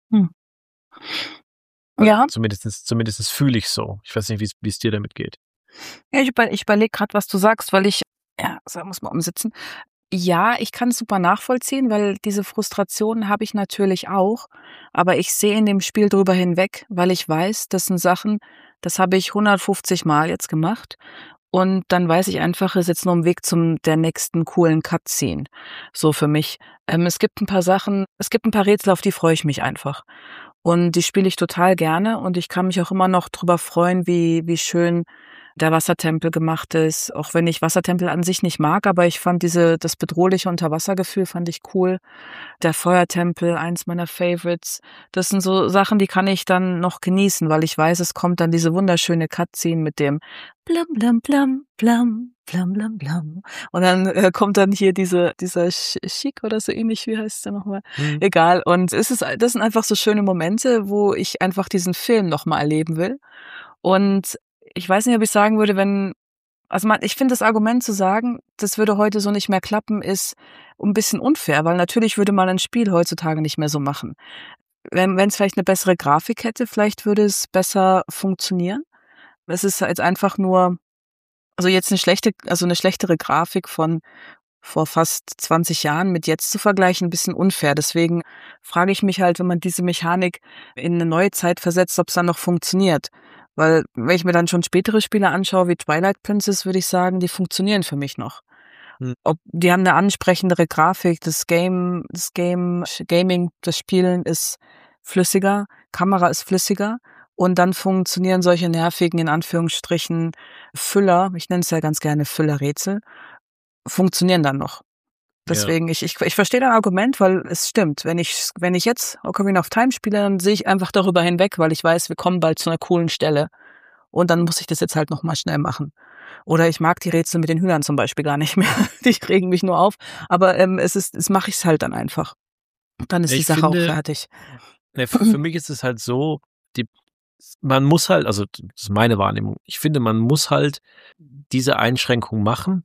Ja. Zumindest fühle ich so. Ich weiß nicht, wie es dir damit geht. Ja, ich überlege gerade, was du sagst, weil so muss man umsitzen. Ja, ich kann es super nachvollziehen, weil diese Frustration habe ich natürlich auch. Aber ich sehe in dem Spiel drüber hinweg, weil ich weiß, das sind Sachen, das habe ich 150 Mal jetzt gemacht. Und dann weiß ich einfach, es ist jetzt nur im Weg der nächsten coolen Cutscene. So für mich. Es gibt ein paar Rätsel, auf die freue ich mich einfach. Und die spiele ich total gerne und ich kann mich auch immer noch drüber freuen, wie schön der Wassertempel gemacht ist, auch wenn ich Wassertempel an sich nicht mag, aber ich fand das bedrohliche Unterwassergefühl fand ich cool. Der Feuertempel, eins meiner Favorites. Das sind so Sachen, die kann ich dann noch genießen, weil ich weiß, es kommt dann diese wunderschöne Cutscene mit dem Blam, blam, blam, blam, blam, blam, blam. Und dann kommt dann hier dieser Chic oder so ähnlich, wie heißt der nochmal? Egal. Und das sind einfach so schöne Momente, wo ich einfach diesen Film nochmal erleben will. Und ich weiß nicht, ob ich sagen würde, ich finde das Argument zu sagen, das würde heute so nicht mehr klappen, ist ein bisschen unfair, weil natürlich würde man ein Spiel heutzutage nicht mehr so machen. Wenn es vielleicht eine bessere Grafik hätte, vielleicht würde es besser funktionieren. Es ist jetzt einfach nur, also jetzt eine schlechtere Grafik von vor fast 20 Jahren mit jetzt zu vergleichen, ein bisschen unfair. Deswegen frage ich mich halt, wenn man diese Mechanik in eine neue Zeit versetzt, ob es dann noch funktioniert. Weil, wenn ich mir dann schon spätere Spiele anschaue, wie Twilight Princess, würde ich sagen, die funktionieren für mich noch. Die haben eine ansprechendere Grafik, das Gaming, das Spielen ist flüssiger, Kamera ist flüssiger und dann funktionieren solche nervigen, in Anführungsstrichen, Füller, ich nenne es ja ganz gerne Füllerrätsel, funktionieren dann noch. Deswegen, ich verstehe dein Argument, weil es stimmt. Wenn ich jetzt Ocarina of Time spiele, dann sehe ich einfach darüber hinweg, weil ich weiß, wir kommen bald zu einer coolen Stelle. Und dann muss ich das jetzt halt nochmal schnell machen. Oder ich mag die Rätsel mit den Hühnern zum Beispiel gar nicht mehr. Die regen mich nur auf. Aber mache ich es halt dann einfach. Dann ist die Sache auch fertig. Für mich ist es halt so, man muss halt, also das ist meine Wahrnehmung, ich finde, man muss halt diese Einschränkung machen.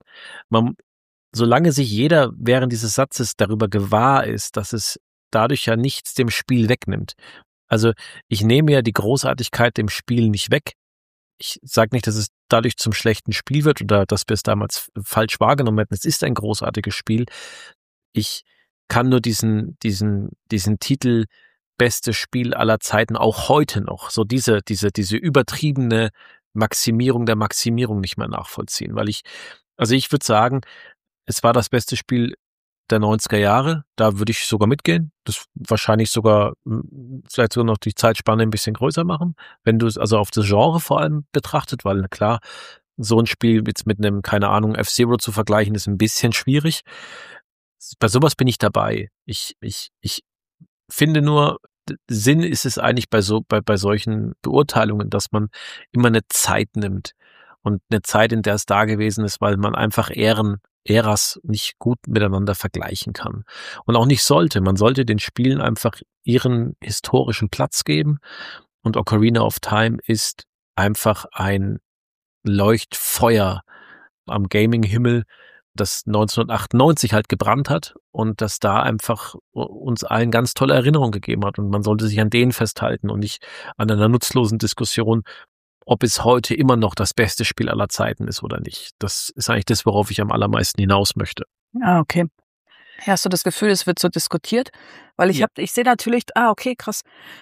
Solange sich jeder während dieses Satzes darüber gewahr ist, dass es dadurch ja nichts dem Spiel wegnimmt. Also ich nehme ja die Großartigkeit dem Spiel nicht weg. Ich sage nicht, dass es dadurch zum schlechten Spiel wird oder dass wir es damals falsch wahrgenommen hätten. Es ist ein großartiges Spiel. Ich kann nur diesen Titel bestes Spiel aller Zeiten auch heute noch, so diese übertriebene Maximierung der Maximierung nicht mehr nachvollziehen, weil ich würde sagen, es war das beste Spiel der 90er Jahre, da würde ich sogar mitgehen, das wahrscheinlich vielleicht sogar noch die Zeitspanne ein bisschen größer machen, wenn du es also auf das Genre vor allem betrachtet, weil na klar, so ein Spiel jetzt mit einem, keine Ahnung, F-Zero zu vergleichen, ist ein bisschen schwierig. Bei sowas bin ich dabei. Ich finde nur, Sinn ist es eigentlich bei solchen Beurteilungen, dass man immer eine Zeit nimmt und eine Zeit, in der es da gewesen ist, weil man einfach Äras nicht gut miteinander vergleichen kann und auch nicht sollte. Man sollte den Spielen einfach ihren historischen Platz geben und Ocarina of Time ist einfach ein Leuchtfeuer am Gaming-Himmel, das 1998 halt gebrannt hat und das da einfach uns allen ganz tolle Erinnerungen gegeben hat und man sollte sich an denen festhalten und nicht an einer nutzlosen Diskussion, ob es heute immer noch das beste Spiel aller Zeiten ist oder nicht. Das ist eigentlich das, worauf ich am allermeisten hinaus möchte. Ah, okay. Hast du das Gefühl, es wird so diskutiert? Weil ich sehe natürlich, okay, krass.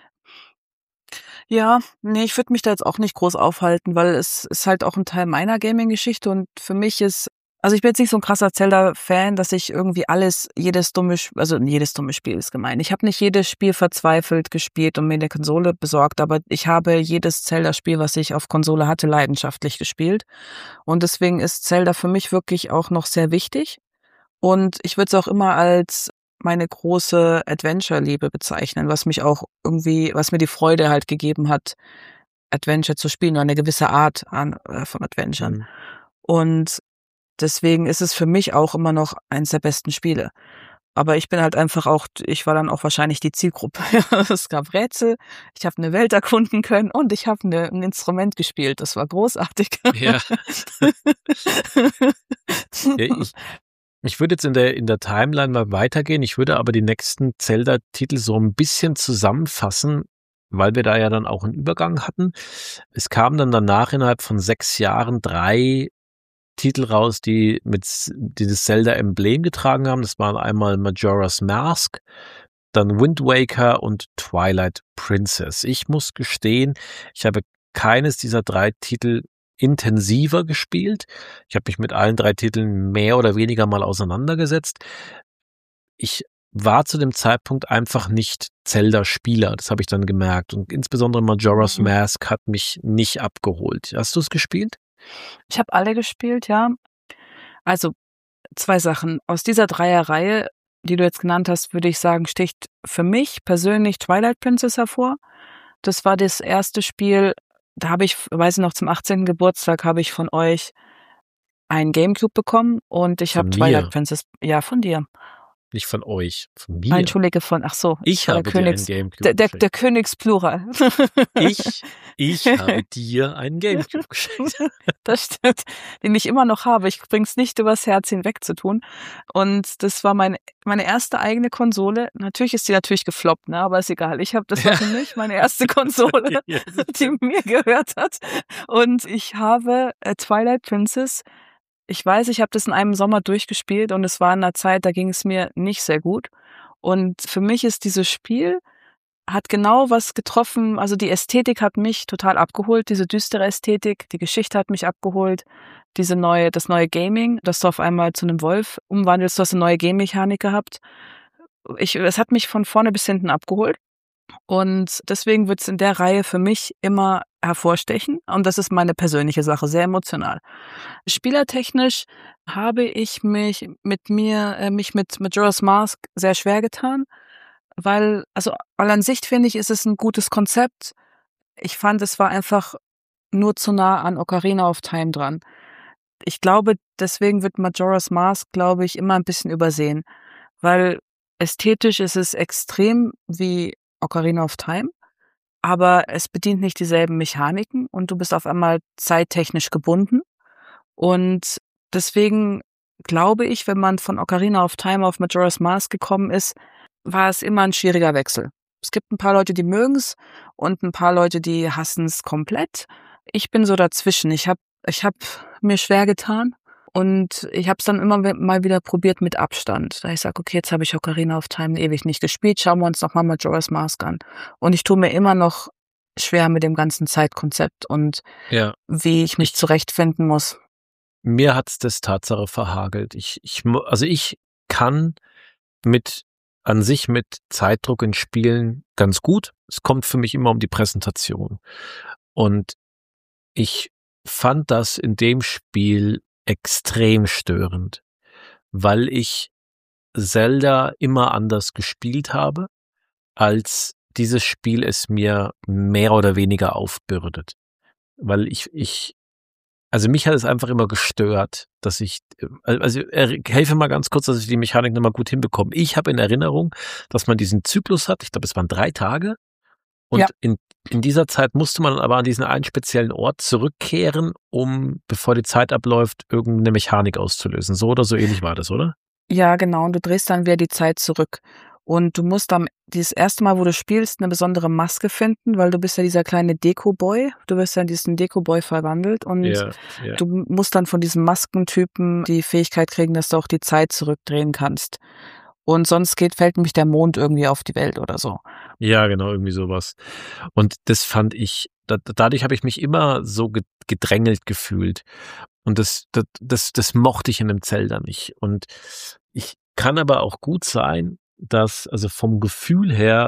Ja, nee, ich würde mich da jetzt auch nicht groß aufhalten, weil es ist halt auch ein Teil meiner Gaming-Geschichte und für mich ist, also ich bin jetzt nicht so ein krasser Zelda-Fan, dass ich irgendwie jedes dumme Spiel ist gemein. Ich habe nicht jedes Spiel verzweifelt gespielt und mir eine Konsole besorgt, aber ich habe jedes Zelda-Spiel, was ich auf Konsole hatte, leidenschaftlich gespielt. Und deswegen ist Zelda für mich wirklich auch noch sehr wichtig. Und ich würde es auch immer als meine große Adventure-Liebe bezeichnen, was mir die Freude halt gegeben hat, Adventure zu spielen, oder eine gewisse Art von Adventuren. Und deswegen ist es für mich auch immer noch eins der besten Spiele. Aber ich bin halt einfach ich war dann auch wahrscheinlich die Zielgruppe. Es gab Rätsel, ich habe eine Welt erkunden können und ich habe ein Instrument gespielt. Das war großartig. Ja. Ich würde jetzt in der Timeline mal weitergehen. Ich würde aber die nächsten Zelda-Titel so ein bisschen zusammenfassen, weil wir da ja dann auch einen Übergang hatten. Es kamen dann danach innerhalb von 6 Jahren 3 Titel raus, die dieses Zelda-Emblem getragen haben. Das waren einmal Majora's Mask, dann Wind Waker und Twilight Princess. Ich muss gestehen, ich habe keines dieser 3 Titel intensiver gespielt. Ich habe mich mit allen 3 Titeln mehr oder weniger mal auseinandergesetzt. Ich war zu dem Zeitpunkt einfach nicht Zelda-Spieler, das habe ich dann gemerkt. Und insbesondere Majora's Mask hat mich nicht abgeholt. Hast du es gespielt? Ich habe alle gespielt, ja. Also 2 Sachen. Aus dieser Dreierreihe, die du jetzt genannt hast, würde ich sagen, sticht für mich persönlich Twilight Princess hervor. Das war das erste Spiel, da habe ich, weiß ich noch, zum 18. Geburtstag habe ich von euch einen GameCube bekommen und ich habe Von Twilight mir, Princess, ja, von dir. nicht von euch, von Ah, mir. entschuldige, ach so, Ich war der habe dir einen Königs, GameCube der geschenkt. Königsplural. Ich habe dir einen GameCube geschenkt. Das stimmt, den ich immer noch habe. Ich bring's nicht übers Herz hinweg zu tun. Und das war meine erste eigene Konsole. Natürlich ist die natürlich gefloppt, ne, aber ist egal. Das war Ja. für mich meine erste Konsole, Ja, die mir gehört hat. Und ich habe Twilight Princess, ich weiß, ich habe das in einem Sommer durchgespielt und es war in einer Zeit, da ging es mir nicht sehr gut. Und für mich ist dieses Spiel hat genau was getroffen, also die Ästhetik hat mich total abgeholt, diese düstere Ästhetik, die Geschichte hat mich abgeholt, das neue Gaming, dass du auf einmal zu einem Wolf umwandelst, du hast eine neue Game-Mechanik gehabt. Es hat mich von vorne bis hinten abgeholt und deswegen wird's in der Reihe für mich immer hervorstechen und das ist meine persönliche Sache, sehr emotional. Spielertechnisch habe ich mich mit Majora's Mask sehr schwer getan. Weil an sich finde ich, ist es ein gutes Konzept. Ich fand, es war einfach nur zu nah an Ocarina of Time dran. Ich glaube, deswegen wird Majora's Mask, glaube ich, immer ein bisschen übersehen, weil ästhetisch ist es extrem wie Ocarina of Time, aber es bedient nicht dieselben Mechaniken und du bist auf einmal zeittechnisch gebunden. Und deswegen glaube ich, wenn man von Ocarina of Time auf Majora's Mask gekommen ist, war es immer ein schwieriger Wechsel. Es gibt ein paar Leute, die mögen's und ein paar Leute, die hassen's komplett. Ich bin so dazwischen. Ich hab mir schwer getan und ich habe es dann immer mal wieder probiert mit Abstand. Da ich sage, okay, jetzt habe ich Ocarina of Time ewig nicht gespielt, schauen wir uns noch mal Majora's Mask an. Und ich tue mir immer noch schwer mit dem ganzen Zeitkonzept und Ja, wie ich mich zurechtfinden muss. mir hat's das Tatsache verhagelt. Also ich kann mit an sich mit Zeitdruck in Spielen ganz gut. Es kommt für mich immer um die Präsentation. Und ich fand das in dem Spiel extrem störend, weil ich Zelda immer anders gespielt habe, als dieses Spiel es mir mehr oder weniger aufbürdet. Weil also mich hat es einfach immer gestört, dass helfe mal ganz kurz, dass ich die Mechanik nochmal gut hinbekomme. Ich habe in Erinnerung, dass man diesen Zyklus hat, ich glaube, es waren 3 Tage Ja. und in dieser Zeit musste man aber an diesen einen speziellen Ort zurückkehren, bevor die Zeit abläuft, irgendeine Mechanik auszulösen. So oder so ähnlich war das, oder? Ja, genau. Und du drehst dann wieder die Zeit zurück. Und du musst dann dieses erste Mal, wo du spielst, eine besondere Maske finden, weil du bist ja dieser kleine Deko-Boy. Du wirst ja in diesen Deko-Boy verwandelt und Ja. du musst dann von diesem Maskentypen die Fähigkeit kriegen, dass du auch die Zeit zurückdrehen kannst. Und sonst fällt nämlich der Mond irgendwie auf die Welt oder so. Ja, genau, irgendwie sowas. Und das fand ich, dadurch habe ich mich immer so gedrängelt gefühlt. Und das mochte ich in einem Zelda nicht. Und ich kann aber auch gut sein, dass, also vom Gefühl her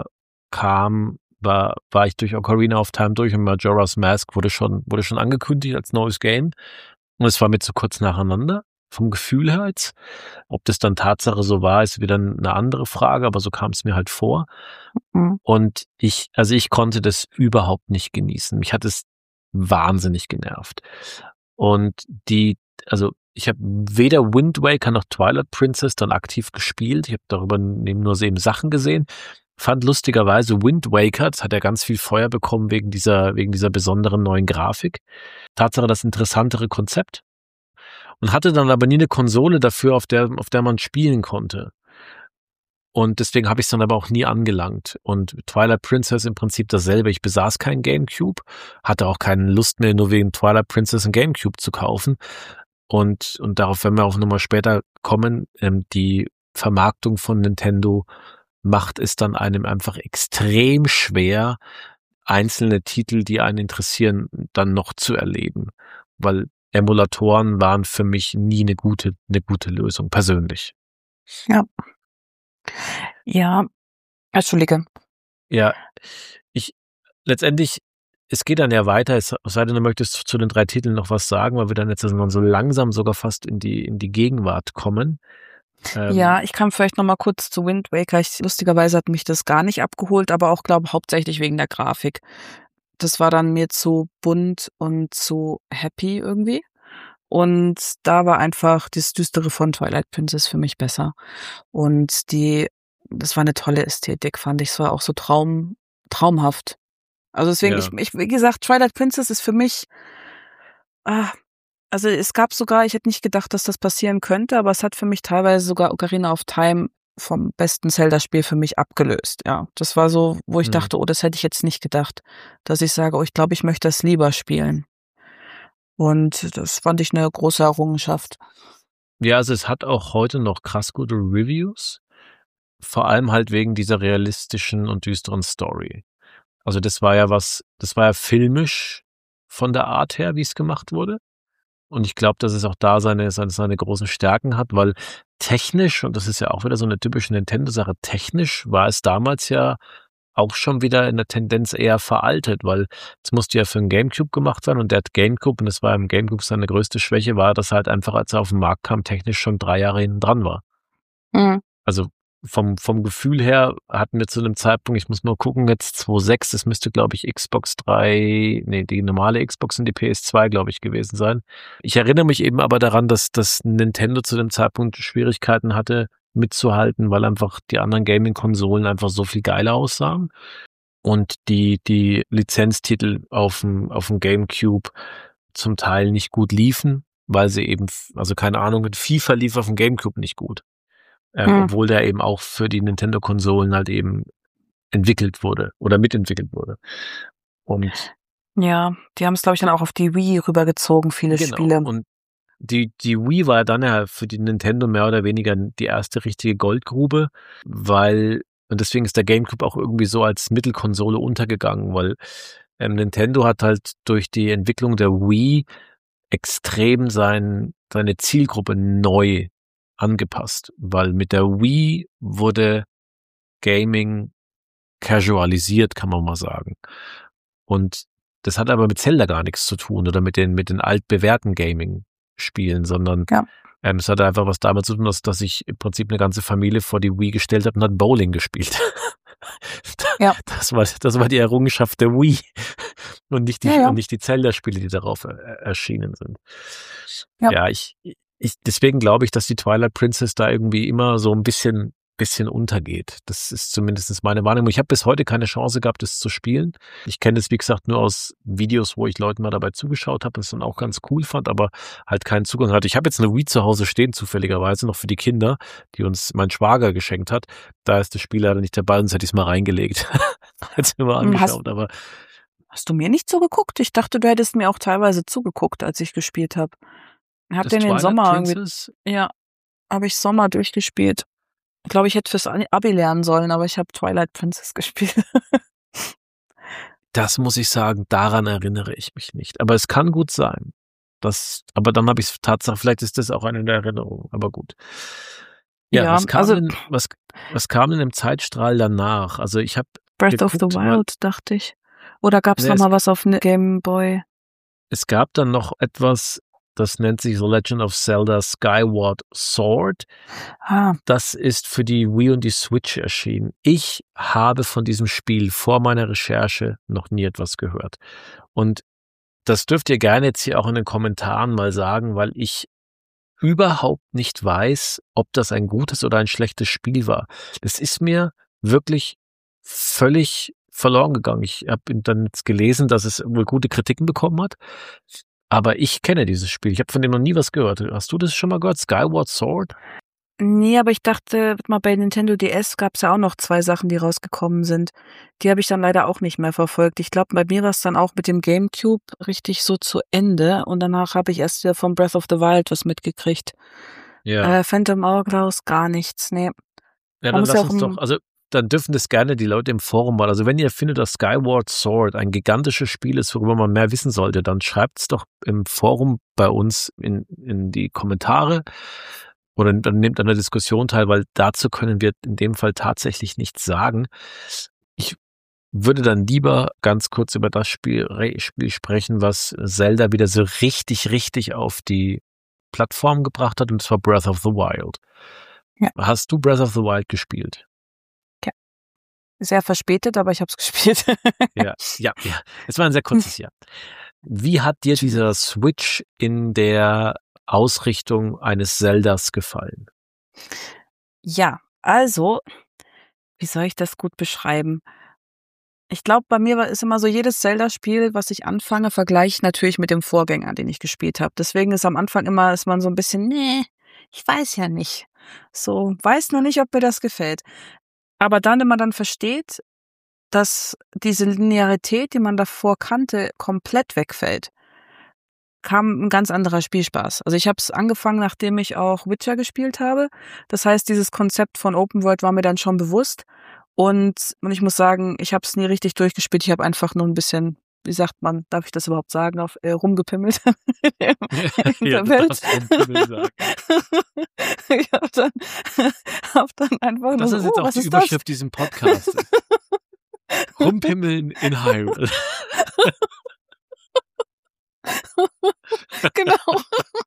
war ich durch Ocarina of Time durch und Majora's Mask wurde schon angekündigt als neues Game. Und es war mir zu kurz nacheinander. Vom Gefühl her jetzt. Ob das dann Tatsache so war, ist wieder eine andere Frage, aber so kam es mir halt vor. Mhm. Und ich konnte das überhaupt nicht genießen. Mich hat es wahnsinnig genervt. Und ich habe weder Wind Waker noch Twilight Princess dann aktiv gespielt. Ich habe darüber nur eben Sachen gesehen. Fand lustigerweise Wind Waker, das hat ja ganz viel Feuer bekommen wegen dieser besonderen neuen Grafik. Tatsache das interessantere Konzept. Und hatte dann aber nie eine Konsole dafür, auf der man spielen konnte. Und deswegen habe ich es dann aber auch nie angelangt. Und Twilight Princess im Prinzip dasselbe. Ich besaß kein GameCube, hatte auch keine Lust mehr, nur wegen Twilight Princess ein GameCube zu kaufen. Und darauf werden wir auch nochmal später kommen. Die Vermarktung von Nintendo macht es dann einem einfach extrem schwer, einzelne Titel, die einen interessieren, dann noch zu erleben. Weil Emulatoren waren für mich nie eine gute Lösung, persönlich. Ja. Ja, entschuldige. Ja, letztendlich es geht dann ja weiter, es sei denn, du möchtest zu den 3 Titeln noch was sagen, weil wir dann jetzt so langsam sogar fast in die Gegenwart kommen. Ja, ich kam vielleicht noch mal kurz zu Wind Waker. Lustigerweise hat mich das gar nicht abgeholt, aber auch, glaube hauptsächlich wegen der Grafik. Das war dann mir zu bunt und zu happy irgendwie. Und da war einfach das Düstere von Twilight Princess für mich besser. Und das war eine tolle Ästhetik, fand ich. Es war auch so traumhaft. Also deswegen, Ja. wie gesagt, Twilight Princess ist für mich, ah, also es gab sogar, ich hätte nicht gedacht, dass das passieren könnte, aber es hat für mich teilweise sogar Ocarina of Time vom besten Zelda-Spiel für mich abgelöst. Ja, das war so, wo ich dachte, oh, das hätte ich jetzt nicht gedacht, dass ich sage, oh, ich glaube, ich möchte das lieber spielen. Und das fand ich eine große Errungenschaft. Ja, also es hat auch heute noch krass gute Reviews, vor allem halt wegen dieser realistischen und düsteren Story. Also das war ja filmisch von der Art her, wie es gemacht wurde. Und ich glaube, dass es auch da seine großen Stärken hat, weil technisch, und das ist ja auch wieder so eine typische Nintendo-Sache, technisch war es damals ja auch schon wieder in der Tendenz eher veraltet, weil es musste ja für den GameCube gemacht werden und der GameCube, und das war im GameCube seine größte Schwäche, war, dass halt einfach, als er auf den Markt kam, technisch schon 3 Jahre hinten dran war. Mhm. Also vom Gefühl her hatten wir zu einem Zeitpunkt, ich muss mal gucken, jetzt 2.6, das müsste, glaube ich, die normale Xbox und die PS2, glaube ich, gewesen sein. Ich erinnere mich eben aber daran, dass Nintendo zu dem Zeitpunkt Schwierigkeiten hatte, mitzuhalten, weil einfach die anderen Gaming-Konsolen einfach so viel geiler aussahen. Und die Lizenztitel auf dem GameCube zum Teil nicht gut liefen, weil sie eben, also keine Ahnung, mit FIFA lief auf dem GameCube nicht gut. Obwohl der eben auch für die Nintendo-Konsolen halt eben entwickelt wurde oder mitentwickelt wurde. Und Ja, die haben es, glaube ich, dann auch auf die Wii rübergezogen, viele Spiele. Und die Wii war dann ja für die Nintendo mehr oder weniger die erste richtige Goldgrube, und deswegen ist der GameCube auch irgendwie so als Mittelkonsole untergegangen, weil Nintendo hat halt durch die Entwicklung der Wii extrem seine Zielgruppe neu angepasst, weil mit der Wii wurde Gaming casualisiert, kann man mal sagen. Und das hat aber mit Zelda gar nichts zu tun oder mit den altbewährten Gaming-Spielen, sondern es hat einfach was damit zu tun, dass sich im Prinzip eine ganze Familie vor die Wii gestellt hat und hat Bowling gespielt. Ja. Das war die Errungenschaft der Wii und nicht die Zelda-Spiele, die darauf erschienen sind. Ja, deswegen glaube ich, dass die Twilight Princess da irgendwie immer so ein bisschen untergeht. Das ist zumindest meine Wahrnehmung. Ich habe bis heute keine Chance gehabt, es zu spielen. Ich kenne es, wie gesagt, nur aus Videos, wo ich Leuten mal dabei zugeschaut habe und es dann auch ganz cool fand, aber halt keinen Zugang hatte. Ich habe jetzt eine Wii zu Hause stehen, zufälligerweise, noch für die Kinder, die uns mein Schwager geschenkt hat. Da ist das Spiel leider nicht dabei, sonst hätte ich es mal reingelegt. Jetzt mir mal angeschaut, aber hast du mir nicht zugeguckt? Ich dachte, du hättest mir auch teilweise zugeguckt, als ich gespielt habe. Hab den den Sommer Princess? irgendwie. Ja, habe ich Sommer durchgespielt. Ich glaube, ich hätte fürs Abi lernen sollen, aber ich habe Twilight Princess gespielt. Das muss ich sagen, daran erinnere ich mich nicht. Aber es kann gut sein. Aber dann habe ich es Tatsache, vielleicht ist das auch eine der Erinnerungen, aber gut. Ja, was kam denn im Zeitstrahl danach? Also ich habe Breath of the Wild, dachte ich. Oder gab es noch mal was auf Game Boy? Es gab dann noch etwas, das nennt sich The Legend of Zelda Skyward Sword. Das ist für die Wii und die Switch erschienen. Ich habe von diesem Spiel vor meiner Recherche noch nie etwas gehört. Und das dürft ihr gerne jetzt hier auch in den Kommentaren mal sagen, weil ich überhaupt nicht weiß, ob das ein gutes oder ein schlechtes Spiel war. Es ist mir wirklich völlig verloren gegangen. Ich habe dann jetzt gelesen, dass es wohl gute Kritiken bekommen hat. Aber ich kenne dieses Spiel. Ich habe von dem noch nie was gehört. Hast du das schon mal gehört? Skyward Sword? Nee, aber ich dachte, mal bei Nintendo DS gab es ja auch noch 2 Sachen, die rausgekommen sind. Die habe ich dann leider auch nicht mehr verfolgt. Ich glaube, bei mir war es dann auch mit dem GameCube richtig so zu Ende. Und danach habe ich erst wieder von Breath of the Wild was mitgekriegt. Ja. Phantom Hourglass, gar nichts, nee. Ja, dann lass uns doch, also dann dürfen das gerne die Leute im Forum mal, also wenn ihr findet, dass Skyward Sword ein gigantisches Spiel ist, worüber man mehr wissen sollte, dann schreibt es doch im Forum bei uns in die Kommentare oder dann nehmt an der Diskussion teil, weil dazu können wir in dem Fall tatsächlich nichts sagen. würde dann lieber ganz kurz über das Spiel sprechen, was Zelda wieder so richtig auf die Plattform gebracht hat, und das war Breath of the Wild. Ja. Hast du Breath of the Wild gespielt? Ja. Sehr verspätet, aber ich habe es gespielt. Ja. Es war ein sehr kurzes Jahr. Wie hat dir dieser Switch in der Ausrichtung eines Zeldas gefallen? Ja, also, wie soll ich das gut beschreiben? Ich glaube, bei mir ist immer so, jedes Zelda-Spiel, was ich anfange, vergleiche ich natürlich mit dem Vorgänger, den ich gespielt habe. Deswegen ist am Anfang immer, ist man so ein bisschen, nee, ich weiß ja nicht. So, weiß noch nicht, ob mir das gefällt. Aber dann, wenn man dann versteht, dass diese Linearität, die man davor kannte, komplett wegfällt, kam ein ganz anderer Spielspaß. Also ich habe es angefangen, nachdem ich auch Witcher gespielt habe. Das heißt, dieses Konzept von Open World war mir dann schon bewusst. Und ich muss sagen, ich habe es nie richtig durchgespielt. Ich habe einfach nur ein bisschen, wie sagt man, darf ich das überhaupt sagen, rumgepimmelt in Ja, der du Welt. darfst Rumpimmel sagen. Ich hab dann einfach nur Das so, ist jetzt auch was die ist das? Überschrift diesem Podcast. Rumpimmeln in Hyrule. Genau.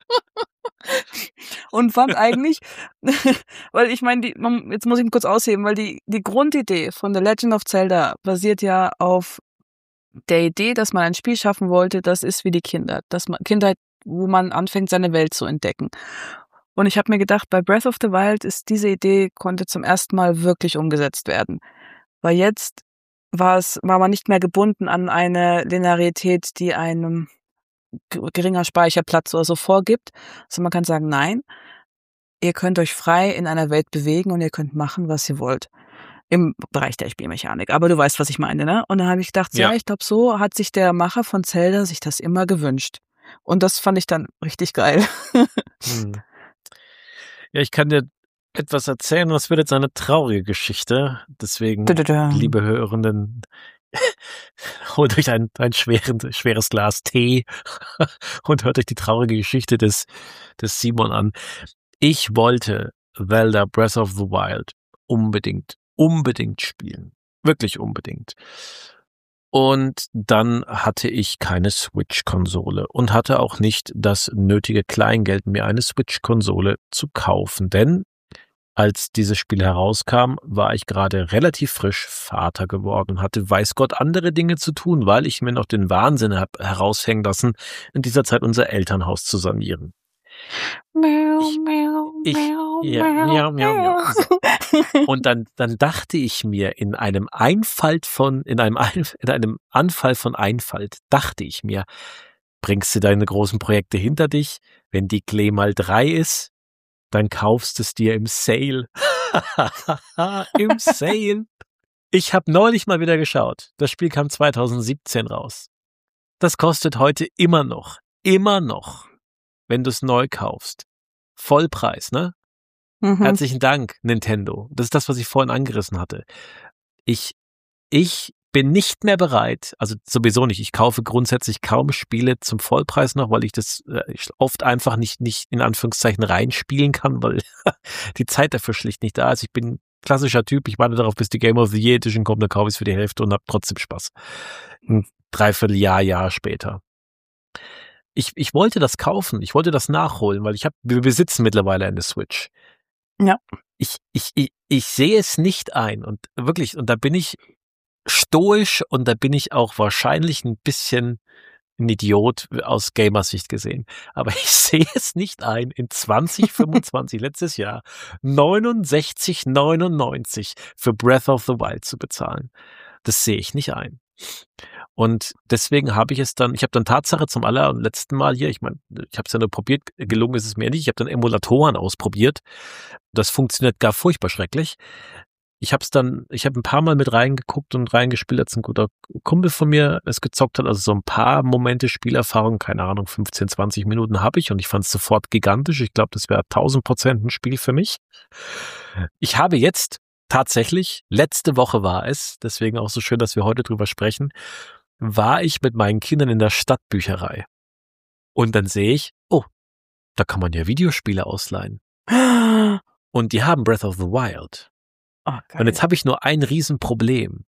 Und fand eigentlich, weil ich meine, jetzt muss ich kurz ausheben, weil die Grundidee von The Legend of Zelda basiert ja auf der Idee, dass man ein Spiel schaffen wollte, das ist wie die Kindheit, wo man anfängt, seine Welt zu entdecken. Und ich habe mir gedacht, bei Breath of the Wild ist diese Idee, konnte zum ersten Mal wirklich umgesetzt werden. Weil jetzt war man nicht mehr gebunden an eine Linearität, die einem geringer Speicherplatz oder so vorgibt. Also man kann sagen, nein, ihr könnt euch frei in einer Welt bewegen und ihr könnt machen, was ihr wollt. Im Bereich der Spielmechanik. Aber du weißt, was ich meine, ne? Und dann habe ich gedacht, ja, ich glaube, so hat sich der Macher von Zelda sich das immer gewünscht. Und das fand ich dann richtig geil. Ja, ich kann dir etwas erzählen, das wird jetzt eine traurige Geschichte. Deswegen, liebe Hörenden, holt euch ein schweres Glas Tee und hört euch die traurige Geschichte des Simon an. Ich wollte Zelda Breath of the Wild unbedingt spielen. Wirklich unbedingt. Und dann hatte ich keine Switch-Konsole und hatte auch nicht das nötige Kleingeld, mir eine Switch-Konsole zu kaufen. Denn als dieses Spiel herauskam, war ich gerade relativ frisch Vater geworden und hatte weiß Gott andere Dinge zu tun, weil ich mir noch den Wahnsinn habe heraushängen lassen, in dieser Zeit unser Elternhaus zu sanieren. Miau. So. Und dann dachte ich mir in einem Anfall von Einfalt, dachte ich mir, bringst du deine großen Projekte hinter dich, wenn die Klee mal 3 ist, dann kaufst du es dir im Sale. Im Sale. Ich habe neulich mal wieder geschaut. Das Spiel kam 2017 raus. Das kostet heute immer noch, wenn du es neu kaufst. Vollpreis, ne? Mhm. Herzlichen Dank, Nintendo. Das ist das, was ich vorhin angerissen hatte. Ich bin nicht mehr bereit, also sowieso nicht, ich kaufe grundsätzlich kaum Spiele zum Vollpreis noch, weil ich das oft einfach nicht in Anführungszeichen reinspielen kann, weil die Zeit dafür schlicht nicht da ist. Ich bin ein klassischer Typ, ich warte darauf, bis die Game of the Year Edition kommt, dann kaufe ich es für die Hälfte und habe trotzdem Spaß. Ein Dreivierteljahr später. Ich wollte das kaufen, ich wollte das nachholen, weil wir besitzen mittlerweile eine Switch. Ja. Ich sehe es nicht ein und wirklich, und da bin ich stoisch und da bin ich auch wahrscheinlich ein bisschen ein Idiot aus Gamersicht gesehen. Aber ich sehe es nicht ein, in 2025, letztes Jahr, 69,99 für Breath of the Wild zu bezahlen. Das sehe ich nicht ein. Und deswegen habe ich dann Tatsache zum allerletzten Mal hier, ich meine, ich habe es ja nur probiert, gelungen ist es mir nicht, ich habe dann Emulatoren ausprobiert. Das funktioniert gar furchtbar schrecklich. Ich habe ein paar Mal mit reingeguckt und reingespielt, als ein guter Kumpel von mir es gezockt hat, also so ein paar Momente Spielerfahrung, keine Ahnung, 15, 20 Minuten habe ich und ich fand es sofort gigantisch. Ich glaube, das wäre 1000% ein Spiel für mich. Ich habe jetzt tatsächlich, letzte Woche war es, deswegen auch so schön, dass wir heute drüber sprechen, war ich mit meinen Kindern in der Stadtbücherei. Und dann sehe ich, oh, da kann man ja Videospiele ausleihen. Und die haben Breath of the Wild. Oh, geil. Und jetzt habe ich nur ein Riesenproblem.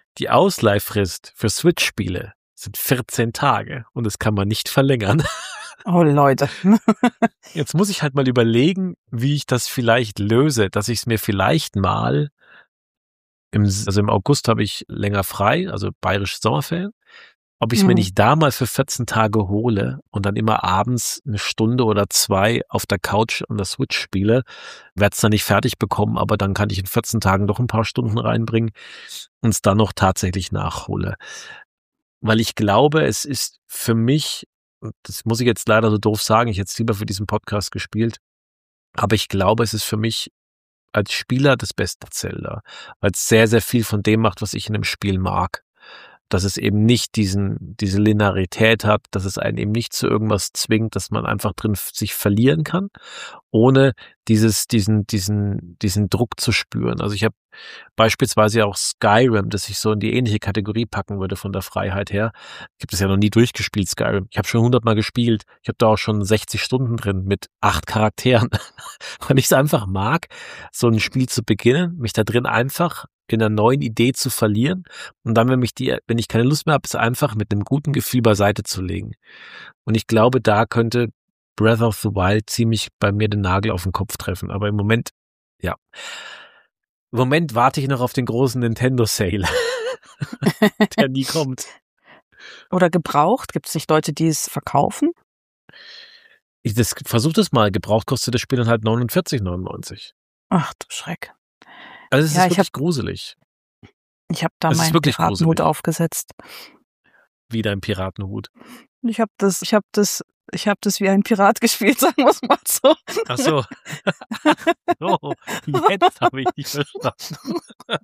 Die Ausleihfrist für Switch-Spiele sind 14 Tage und das kann man nicht verlängern. Oh, Leute. Jetzt muss ich halt mal überlegen, wie ich das vielleicht löse, dass ich es mir vielleicht mal im August habe ich länger frei, also bayerische Sommerferien, ob ich es mir nicht da mal für 14 Tage hole und dann immer abends 1 Stunde oder 2 auf der Couch an der Switch spiele, werde es dann nicht fertig bekommen, aber dann kann ich in 14 Tagen doch ein paar Stunden reinbringen und es dann noch tatsächlich nachhole. Weil ich glaube, es ist für mich, und das muss ich jetzt leider so doof sagen, ich hätte es lieber für diesen Podcast gespielt, aber ich glaube, es ist für mich als Spieler das beste Zelda, weil es sehr, sehr viel von dem macht, was ich in einem Spiel mag. Dass es eben nicht diese Linearität hat, dass es einen eben nicht zu irgendwas zwingt, dass man einfach drin sich verlieren kann, ohne diesen Druck zu spüren. Also ich habe beispielsweise auch Skyrim, das ich so in die ähnliche Kategorie packen würde von der Freiheit her. Ich habe das ja noch nie durchgespielt, Skyrim. Ich habe schon 100 Mal gespielt. Ich habe da auch schon 60 Stunden drin mit 8 Charakteren. Weil ich es einfach mag, so ein Spiel zu beginnen, mich da drin einfach in einer neuen Idee zu verlieren und dann, wenn ich keine Lust mehr habe, es einfach mit einem guten Gefühl beiseite zu legen. Und ich glaube, da könnte Breath of the Wild ziemlich bei mir den Nagel auf den Kopf treffen. Aber im Moment warte ich noch auf den großen Nintendo Sale, der nie kommt. Oder gebraucht? Gibt es nicht Leute, die es verkaufen? Versuch das mal. Gebraucht kostet das Spiel dann halt 49,99. Ach du Schreck. Also es ist wirklich gruselig. Ich habe da meinen Piratenhut aufgesetzt. Wie dein Piratenhut? Ich habe das wie ein Pirat gespielt, sagen wir es mal so. Ach so. Oh, jetzt habe ich dich verstanden.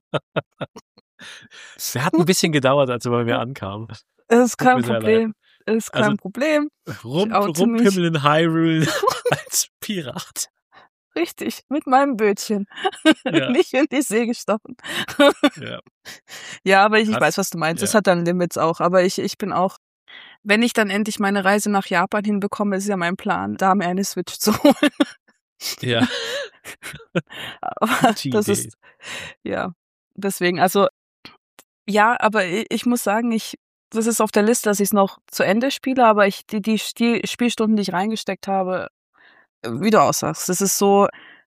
Es hat ein bisschen gedauert, als er bei mir ankam. Ist kein Problem. Ist kein Problem. Rumpimmeln in Hyrule als Pirat. Richtig, mit meinem Bötchen. Ja. Nicht in die See gestochen. Ja. Ja, aber ich weiß, was du meinst. Es hat dann Limits auch. Aber ich bin auch, wenn ich dann endlich meine Reise nach Japan hinbekomme, ist ja mein Plan, da mir eine Switch zu holen. Ja. Aber das ist, deswegen, also, ja, aber ich muss sagen, das ist auf der Liste, dass ich es noch zu Ende spiele, aber die Spielstunden, die ich reingesteckt habe, wie du aussagst, das ist so,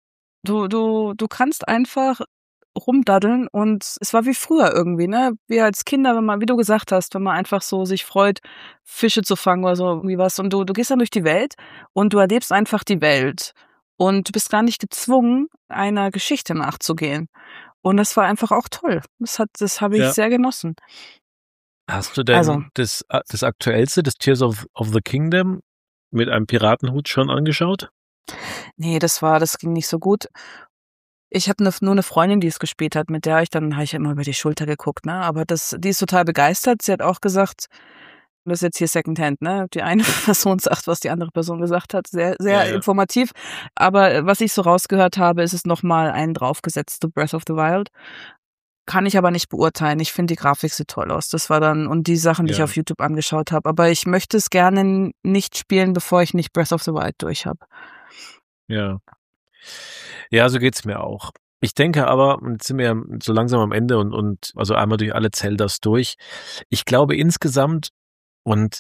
du kannst einfach rumdaddeln und es war wie früher irgendwie, ne? Wir als Kinder, wenn man, wie du gesagt hast, wenn man einfach so sich freut, Fische zu fangen oder so irgendwie was und du gehst dann durch die Welt und du erlebst einfach die Welt und du bist gar nicht gezwungen, einer Geschichte nachzugehen. Und das war einfach auch toll. Das habe ich sehr genossen. Hast du denn das aktuellste, das Tears of the Kingdom mit einem Piratenhut schon angeschaut? Nee, das ging nicht so gut. Ich habe nur eine Freundin, die es gespielt hat, mit der habe ich immer über die Schulter geguckt, ne? Aber die ist total begeistert. Sie hat auch gesagt, das ist jetzt hier Secondhand, ne? Die eine Person sagt, was die andere Person gesagt hat. Sehr, sehr informativ. Aber was ich so rausgehört habe, ist es nochmal einen draufgesetzt zu Breath of the Wild. Kann ich aber nicht beurteilen. Ich finde, die Grafik sieht toll aus. Das war dann, und die Sachen, die ich auf YouTube angeschaut habe. Aber ich möchte es gerne nicht spielen, bevor ich nicht Breath of the Wild durch habe. Ja. Ja, so geht's mir auch. Ich denke aber, und jetzt sind wir ja so langsam am Ende und also einmal durch alle Zeldas durch. Ich glaube insgesamt, und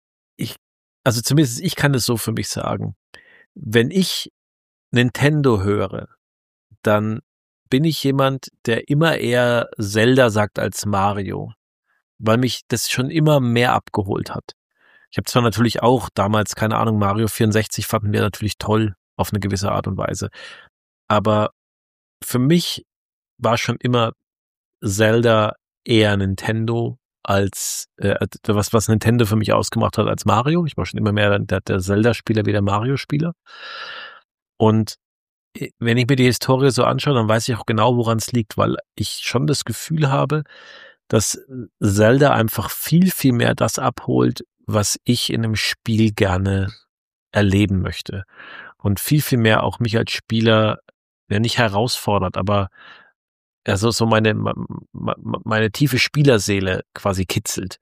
also zumindest ich kann es so für mich sagen, wenn ich Nintendo höre, dann bin ich jemand, der immer eher Zelda sagt als Mario, weil mich das schon immer mehr abgeholt hat. Ich habe zwar natürlich auch damals, keine Ahnung, Mario 64 fanden wir natürlich toll auf eine gewisse Art und Weise, aber für mich war schon immer Zelda eher Nintendo als was Nintendo für mich ausgemacht hat als Mario. Ich war schon immer mehr der Zelda-Spieler wie der Mario-Spieler. Und wenn ich mir die Historie so anschaue, dann weiß ich auch genau, woran es liegt, weil ich schon das Gefühl habe, dass Zelda einfach viel, viel mehr das abholt, was ich in einem Spiel gerne erleben möchte. Und viel, viel mehr auch mich als Spieler nicht herausfordert, aber also so meine tiefe Spielerseele quasi kitzelt.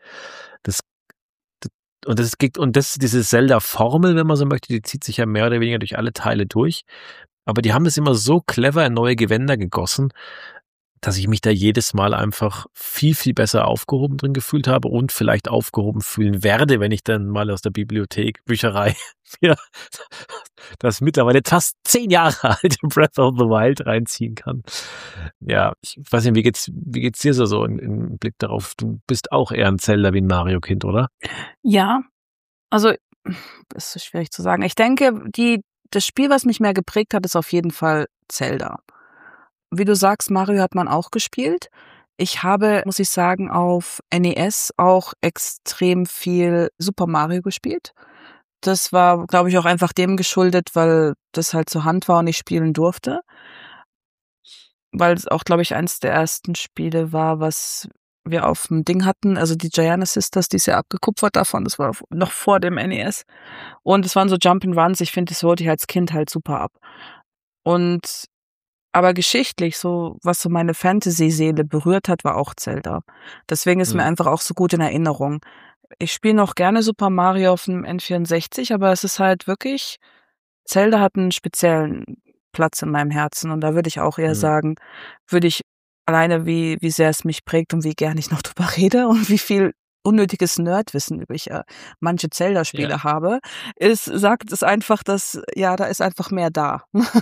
Diese Zelda-Formel, wenn man so möchte, die zieht sich ja mehr oder weniger durch alle Teile durch. Aber die haben das immer so clever in neue Gewänder gegossen, dass ich mich da jedes Mal einfach viel, viel besser aufgehoben drin gefühlt habe und vielleicht aufgehoben fühlen werde, wenn ich dann mal aus der Bibliothek, Bücherei, ja, das mittlerweile fast 10 Jahre alte Breath of the Wild reinziehen kann. Ja, ich weiß nicht, wie geht's dir so im Blick darauf? Du bist auch eher ein Zelda wie ein Mario-Kind, oder? Ja, also, ist so schwierig zu sagen. Ich denke, das Spiel, was mich mehr geprägt hat, ist auf jeden Fall Zelda. Wie du sagst, Mario hat man auch gespielt. Ich habe, muss ich sagen, auf NES auch extrem viel Super Mario gespielt. Das war, glaube ich, auch einfach dem geschuldet, weil das halt zur Hand war und ich spielen durfte. Weil es auch, glaube ich, eins der ersten Spiele war, was wir auf dem Ding hatten. Also die Giana Sisters, die ist ja abgekupfert davon. Das war noch vor dem NES. Und es waren so Jump'n'Runs. Ich finde, das holte ich als Kind halt super ab. Und aber geschichtlich, so was so meine Fantasy-Seele berührt hat, war auch Zelda. Deswegen ist mir einfach auch so gut in Erinnerung. Ich spiele noch gerne Super Mario auf dem N64, aber es ist halt wirklich, Zelda hat einen speziellen Platz in meinem Herzen und da würde ich auch eher sagen, würde ich alleine, wie sehr es mich prägt und wie gern ich noch drüber rede und wie viel unnötiges Nerdwissen über manche Zelda-Spiele habe, sagt es einfach, dass, ja, da ist einfach mehr da.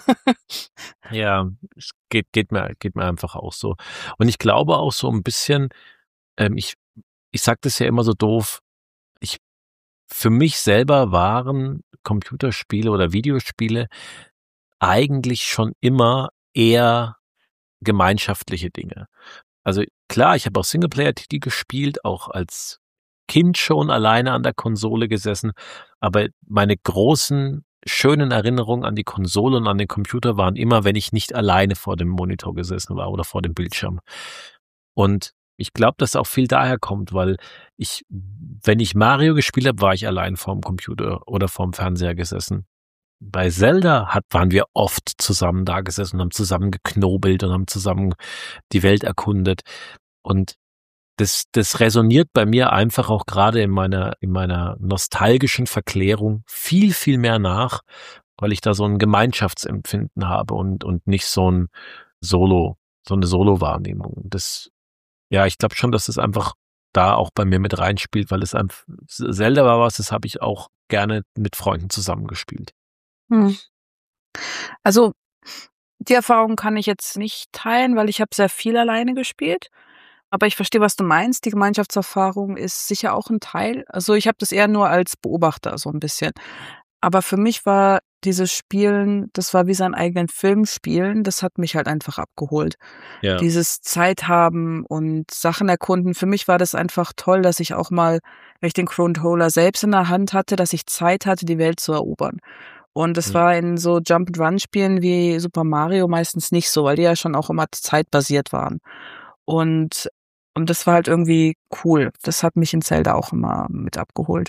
Ja, es geht mir einfach auch so. Und ich glaube auch so ein bisschen, ich sage das ja immer so doof, für mich selber waren Computerspiele oder Videospiele eigentlich schon immer eher gemeinschaftliche Dinge. Also klar, ich habe auch Singleplayer-Titel gespielt, auch als Kind schon alleine an der Konsole gesessen, aber meine großen, schönen Erinnerungen an die Konsole und an den Computer waren immer, wenn ich nicht alleine vor dem Monitor gesessen war oder vor dem Bildschirm. Und ich glaube, dass auch viel daher kommt, weil wenn ich Mario gespielt habe, war ich allein vorm Computer oder vorm Fernseher gesessen. Bei Zelda waren wir oft zusammen da gesessen und haben zusammen geknobelt und haben zusammen die Welt erkundet. Und das resoniert bei mir einfach auch gerade in meiner nostalgischen Verklärung viel, viel mehr nach, weil ich da so ein Gemeinschaftsempfinden habe und nicht so eine Solo-Wahrnehmung. Ja, ich glaube schon, dass es einfach da auch bei mir mit reinspielt, weil es einfach, Zelda war was, das habe ich auch gerne mit Freunden zusammengespielt. Hm. Also, die Erfahrung kann ich jetzt nicht teilen, weil ich habe sehr viel alleine gespielt. Aber ich verstehe, was du meinst. Die Gemeinschaftserfahrung ist sicher auch ein Teil. Also, ich habe das eher nur als Beobachter so ein bisschen. Aber für mich war dieses Spielen, das war wie seinen eigenen Film spielen. Das hat mich halt einfach abgeholt. Ja. Dieses Zeit haben und Sachen erkunden. Für mich war das einfach toll, dass ich auch mal, wenn ich den Controller selbst in der Hand hatte, dass ich Zeit hatte, die Welt zu erobern. Und das war in so Jump-and-Run-Spielen wie Super Mario meistens nicht so, weil die ja schon auch immer zeitbasiert waren. Und das war halt irgendwie cool. Das hat mich in Zelda auch immer mit abgeholt.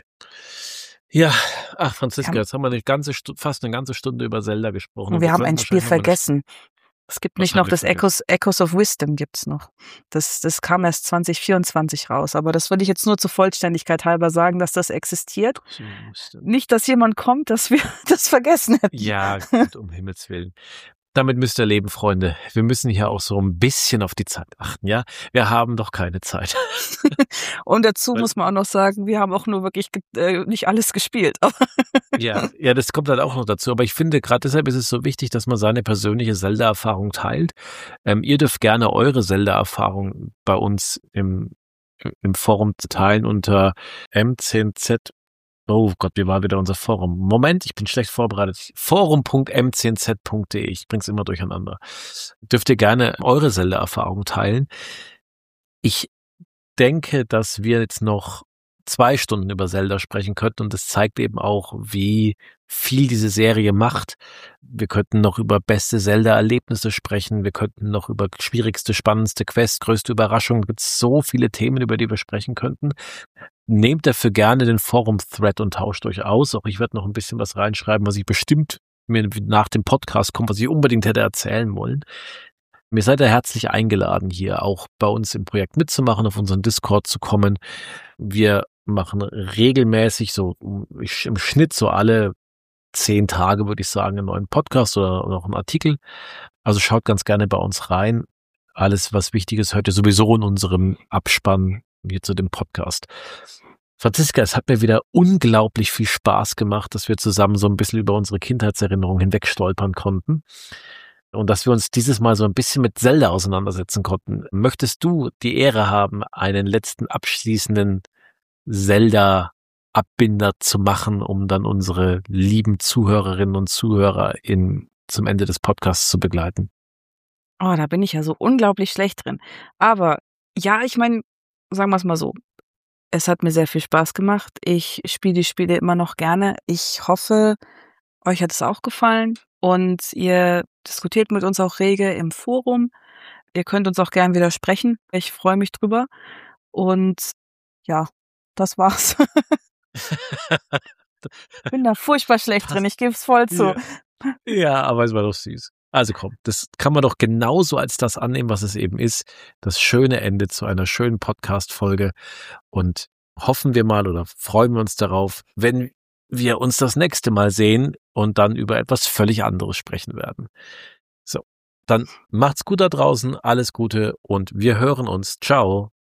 Ja, ach Franziska, Ja. jetzt haben wir fast eine ganze Stunde über Zelda gesprochen. Und wir haben ein Spiel vergessen. Es gibt nicht noch das Echoes of Wisdom gibt's noch. Das kam erst 2024 raus, aber das würde ich jetzt nur zur Vollständigkeit halber sagen, dass das existiert. Nicht, dass jemand kommt, dass wir das vergessen hätten. Ja, gut, um Himmels Willen. Damit müsst ihr leben, Freunde. Wir müssen hier auch so ein bisschen auf die Zeit achten, ja? Wir haben doch keine Zeit. Und dazu muss man auch noch sagen, wir haben auch nur wirklich nicht alles gespielt. Ja, das kommt halt auch noch dazu. Aber ich finde, gerade deshalb ist es so wichtig, dass man seine persönliche Zelda-Erfahrung teilt. Ihr dürft gerne eure Zelda-Erfahrung bei uns im Forum teilen unter M10Z. Oh Gott, wie war wieder unser Forum? Moment, ich bin schlecht vorbereitet. Forum.m10z.de. Ich bring's immer durcheinander. Dürft ihr gerne eure Zelda-Erfahrung teilen. Ich denke, dass wir jetzt noch 2 Stunden über Zelda sprechen könnten und das zeigt eben auch, wie viel diese Serie macht. Wir könnten noch über beste Zelda-Erlebnisse sprechen. Wir könnten noch über schwierigste, spannendste Quest, größte Überraschung. Es gibt so viele Themen, über die wir sprechen könnten. Nehmt dafür gerne den Forum-Thread und tauscht euch aus. Auch ich werde noch ein bisschen was reinschreiben, was ich bestimmt mir nach dem Podcast kommt, was ich unbedingt hätte erzählen wollen. Mir seid ihr herzlich eingeladen, hier auch bei uns im Projekt mitzumachen, auf unseren Discord zu kommen. Wir machen regelmäßig im Schnitt so alle 10 Tage, würde ich sagen, einen neuen Podcast oder noch einen Artikel. Also schaut ganz gerne bei uns rein. alles, was wichtig ist, hört ihr sowieso in unserem Abspann hier zu dem Podcast. Franziska, es hat mir wieder unglaublich viel Spaß gemacht, dass wir zusammen so ein bisschen über unsere Kindheitserinnerungen hinweg stolpern konnten und dass wir uns dieses Mal so ein bisschen mit Zelda auseinandersetzen konnten. Möchtest du die Ehre haben, einen letzten abschließenden Zelda-Abbinder zu machen, um dann unsere lieben Zuhörerinnen und Zuhörer zum Ende des Podcasts zu begleiten? Oh, da bin ich ja so unglaublich schlecht drin. Aber ja, ich meine, sagen wir es mal so. Es hat mir sehr viel Spaß gemacht. Ich spiele die Spiele immer noch gerne. Ich hoffe, euch hat es auch gefallen und ihr diskutiert mit uns auch rege im Forum. Ihr könnt uns auch gern widersprechen. Ich freue mich drüber. Und ja, das war's. Ich bin da furchtbar schlecht drin. Ich gebe es voll zu. Ja, aber es war doch süß. Also komm, das kann man doch genauso als das annehmen, was es eben ist. Das schöne Ende zu einer schönen Podcast-Folge. Und hoffen wir mal oder freuen wir uns darauf, wenn wir uns das nächste Mal sehen und dann über etwas völlig anderes sprechen werden. So, dann macht's gut da draußen, alles Gute und wir hören uns. Ciao.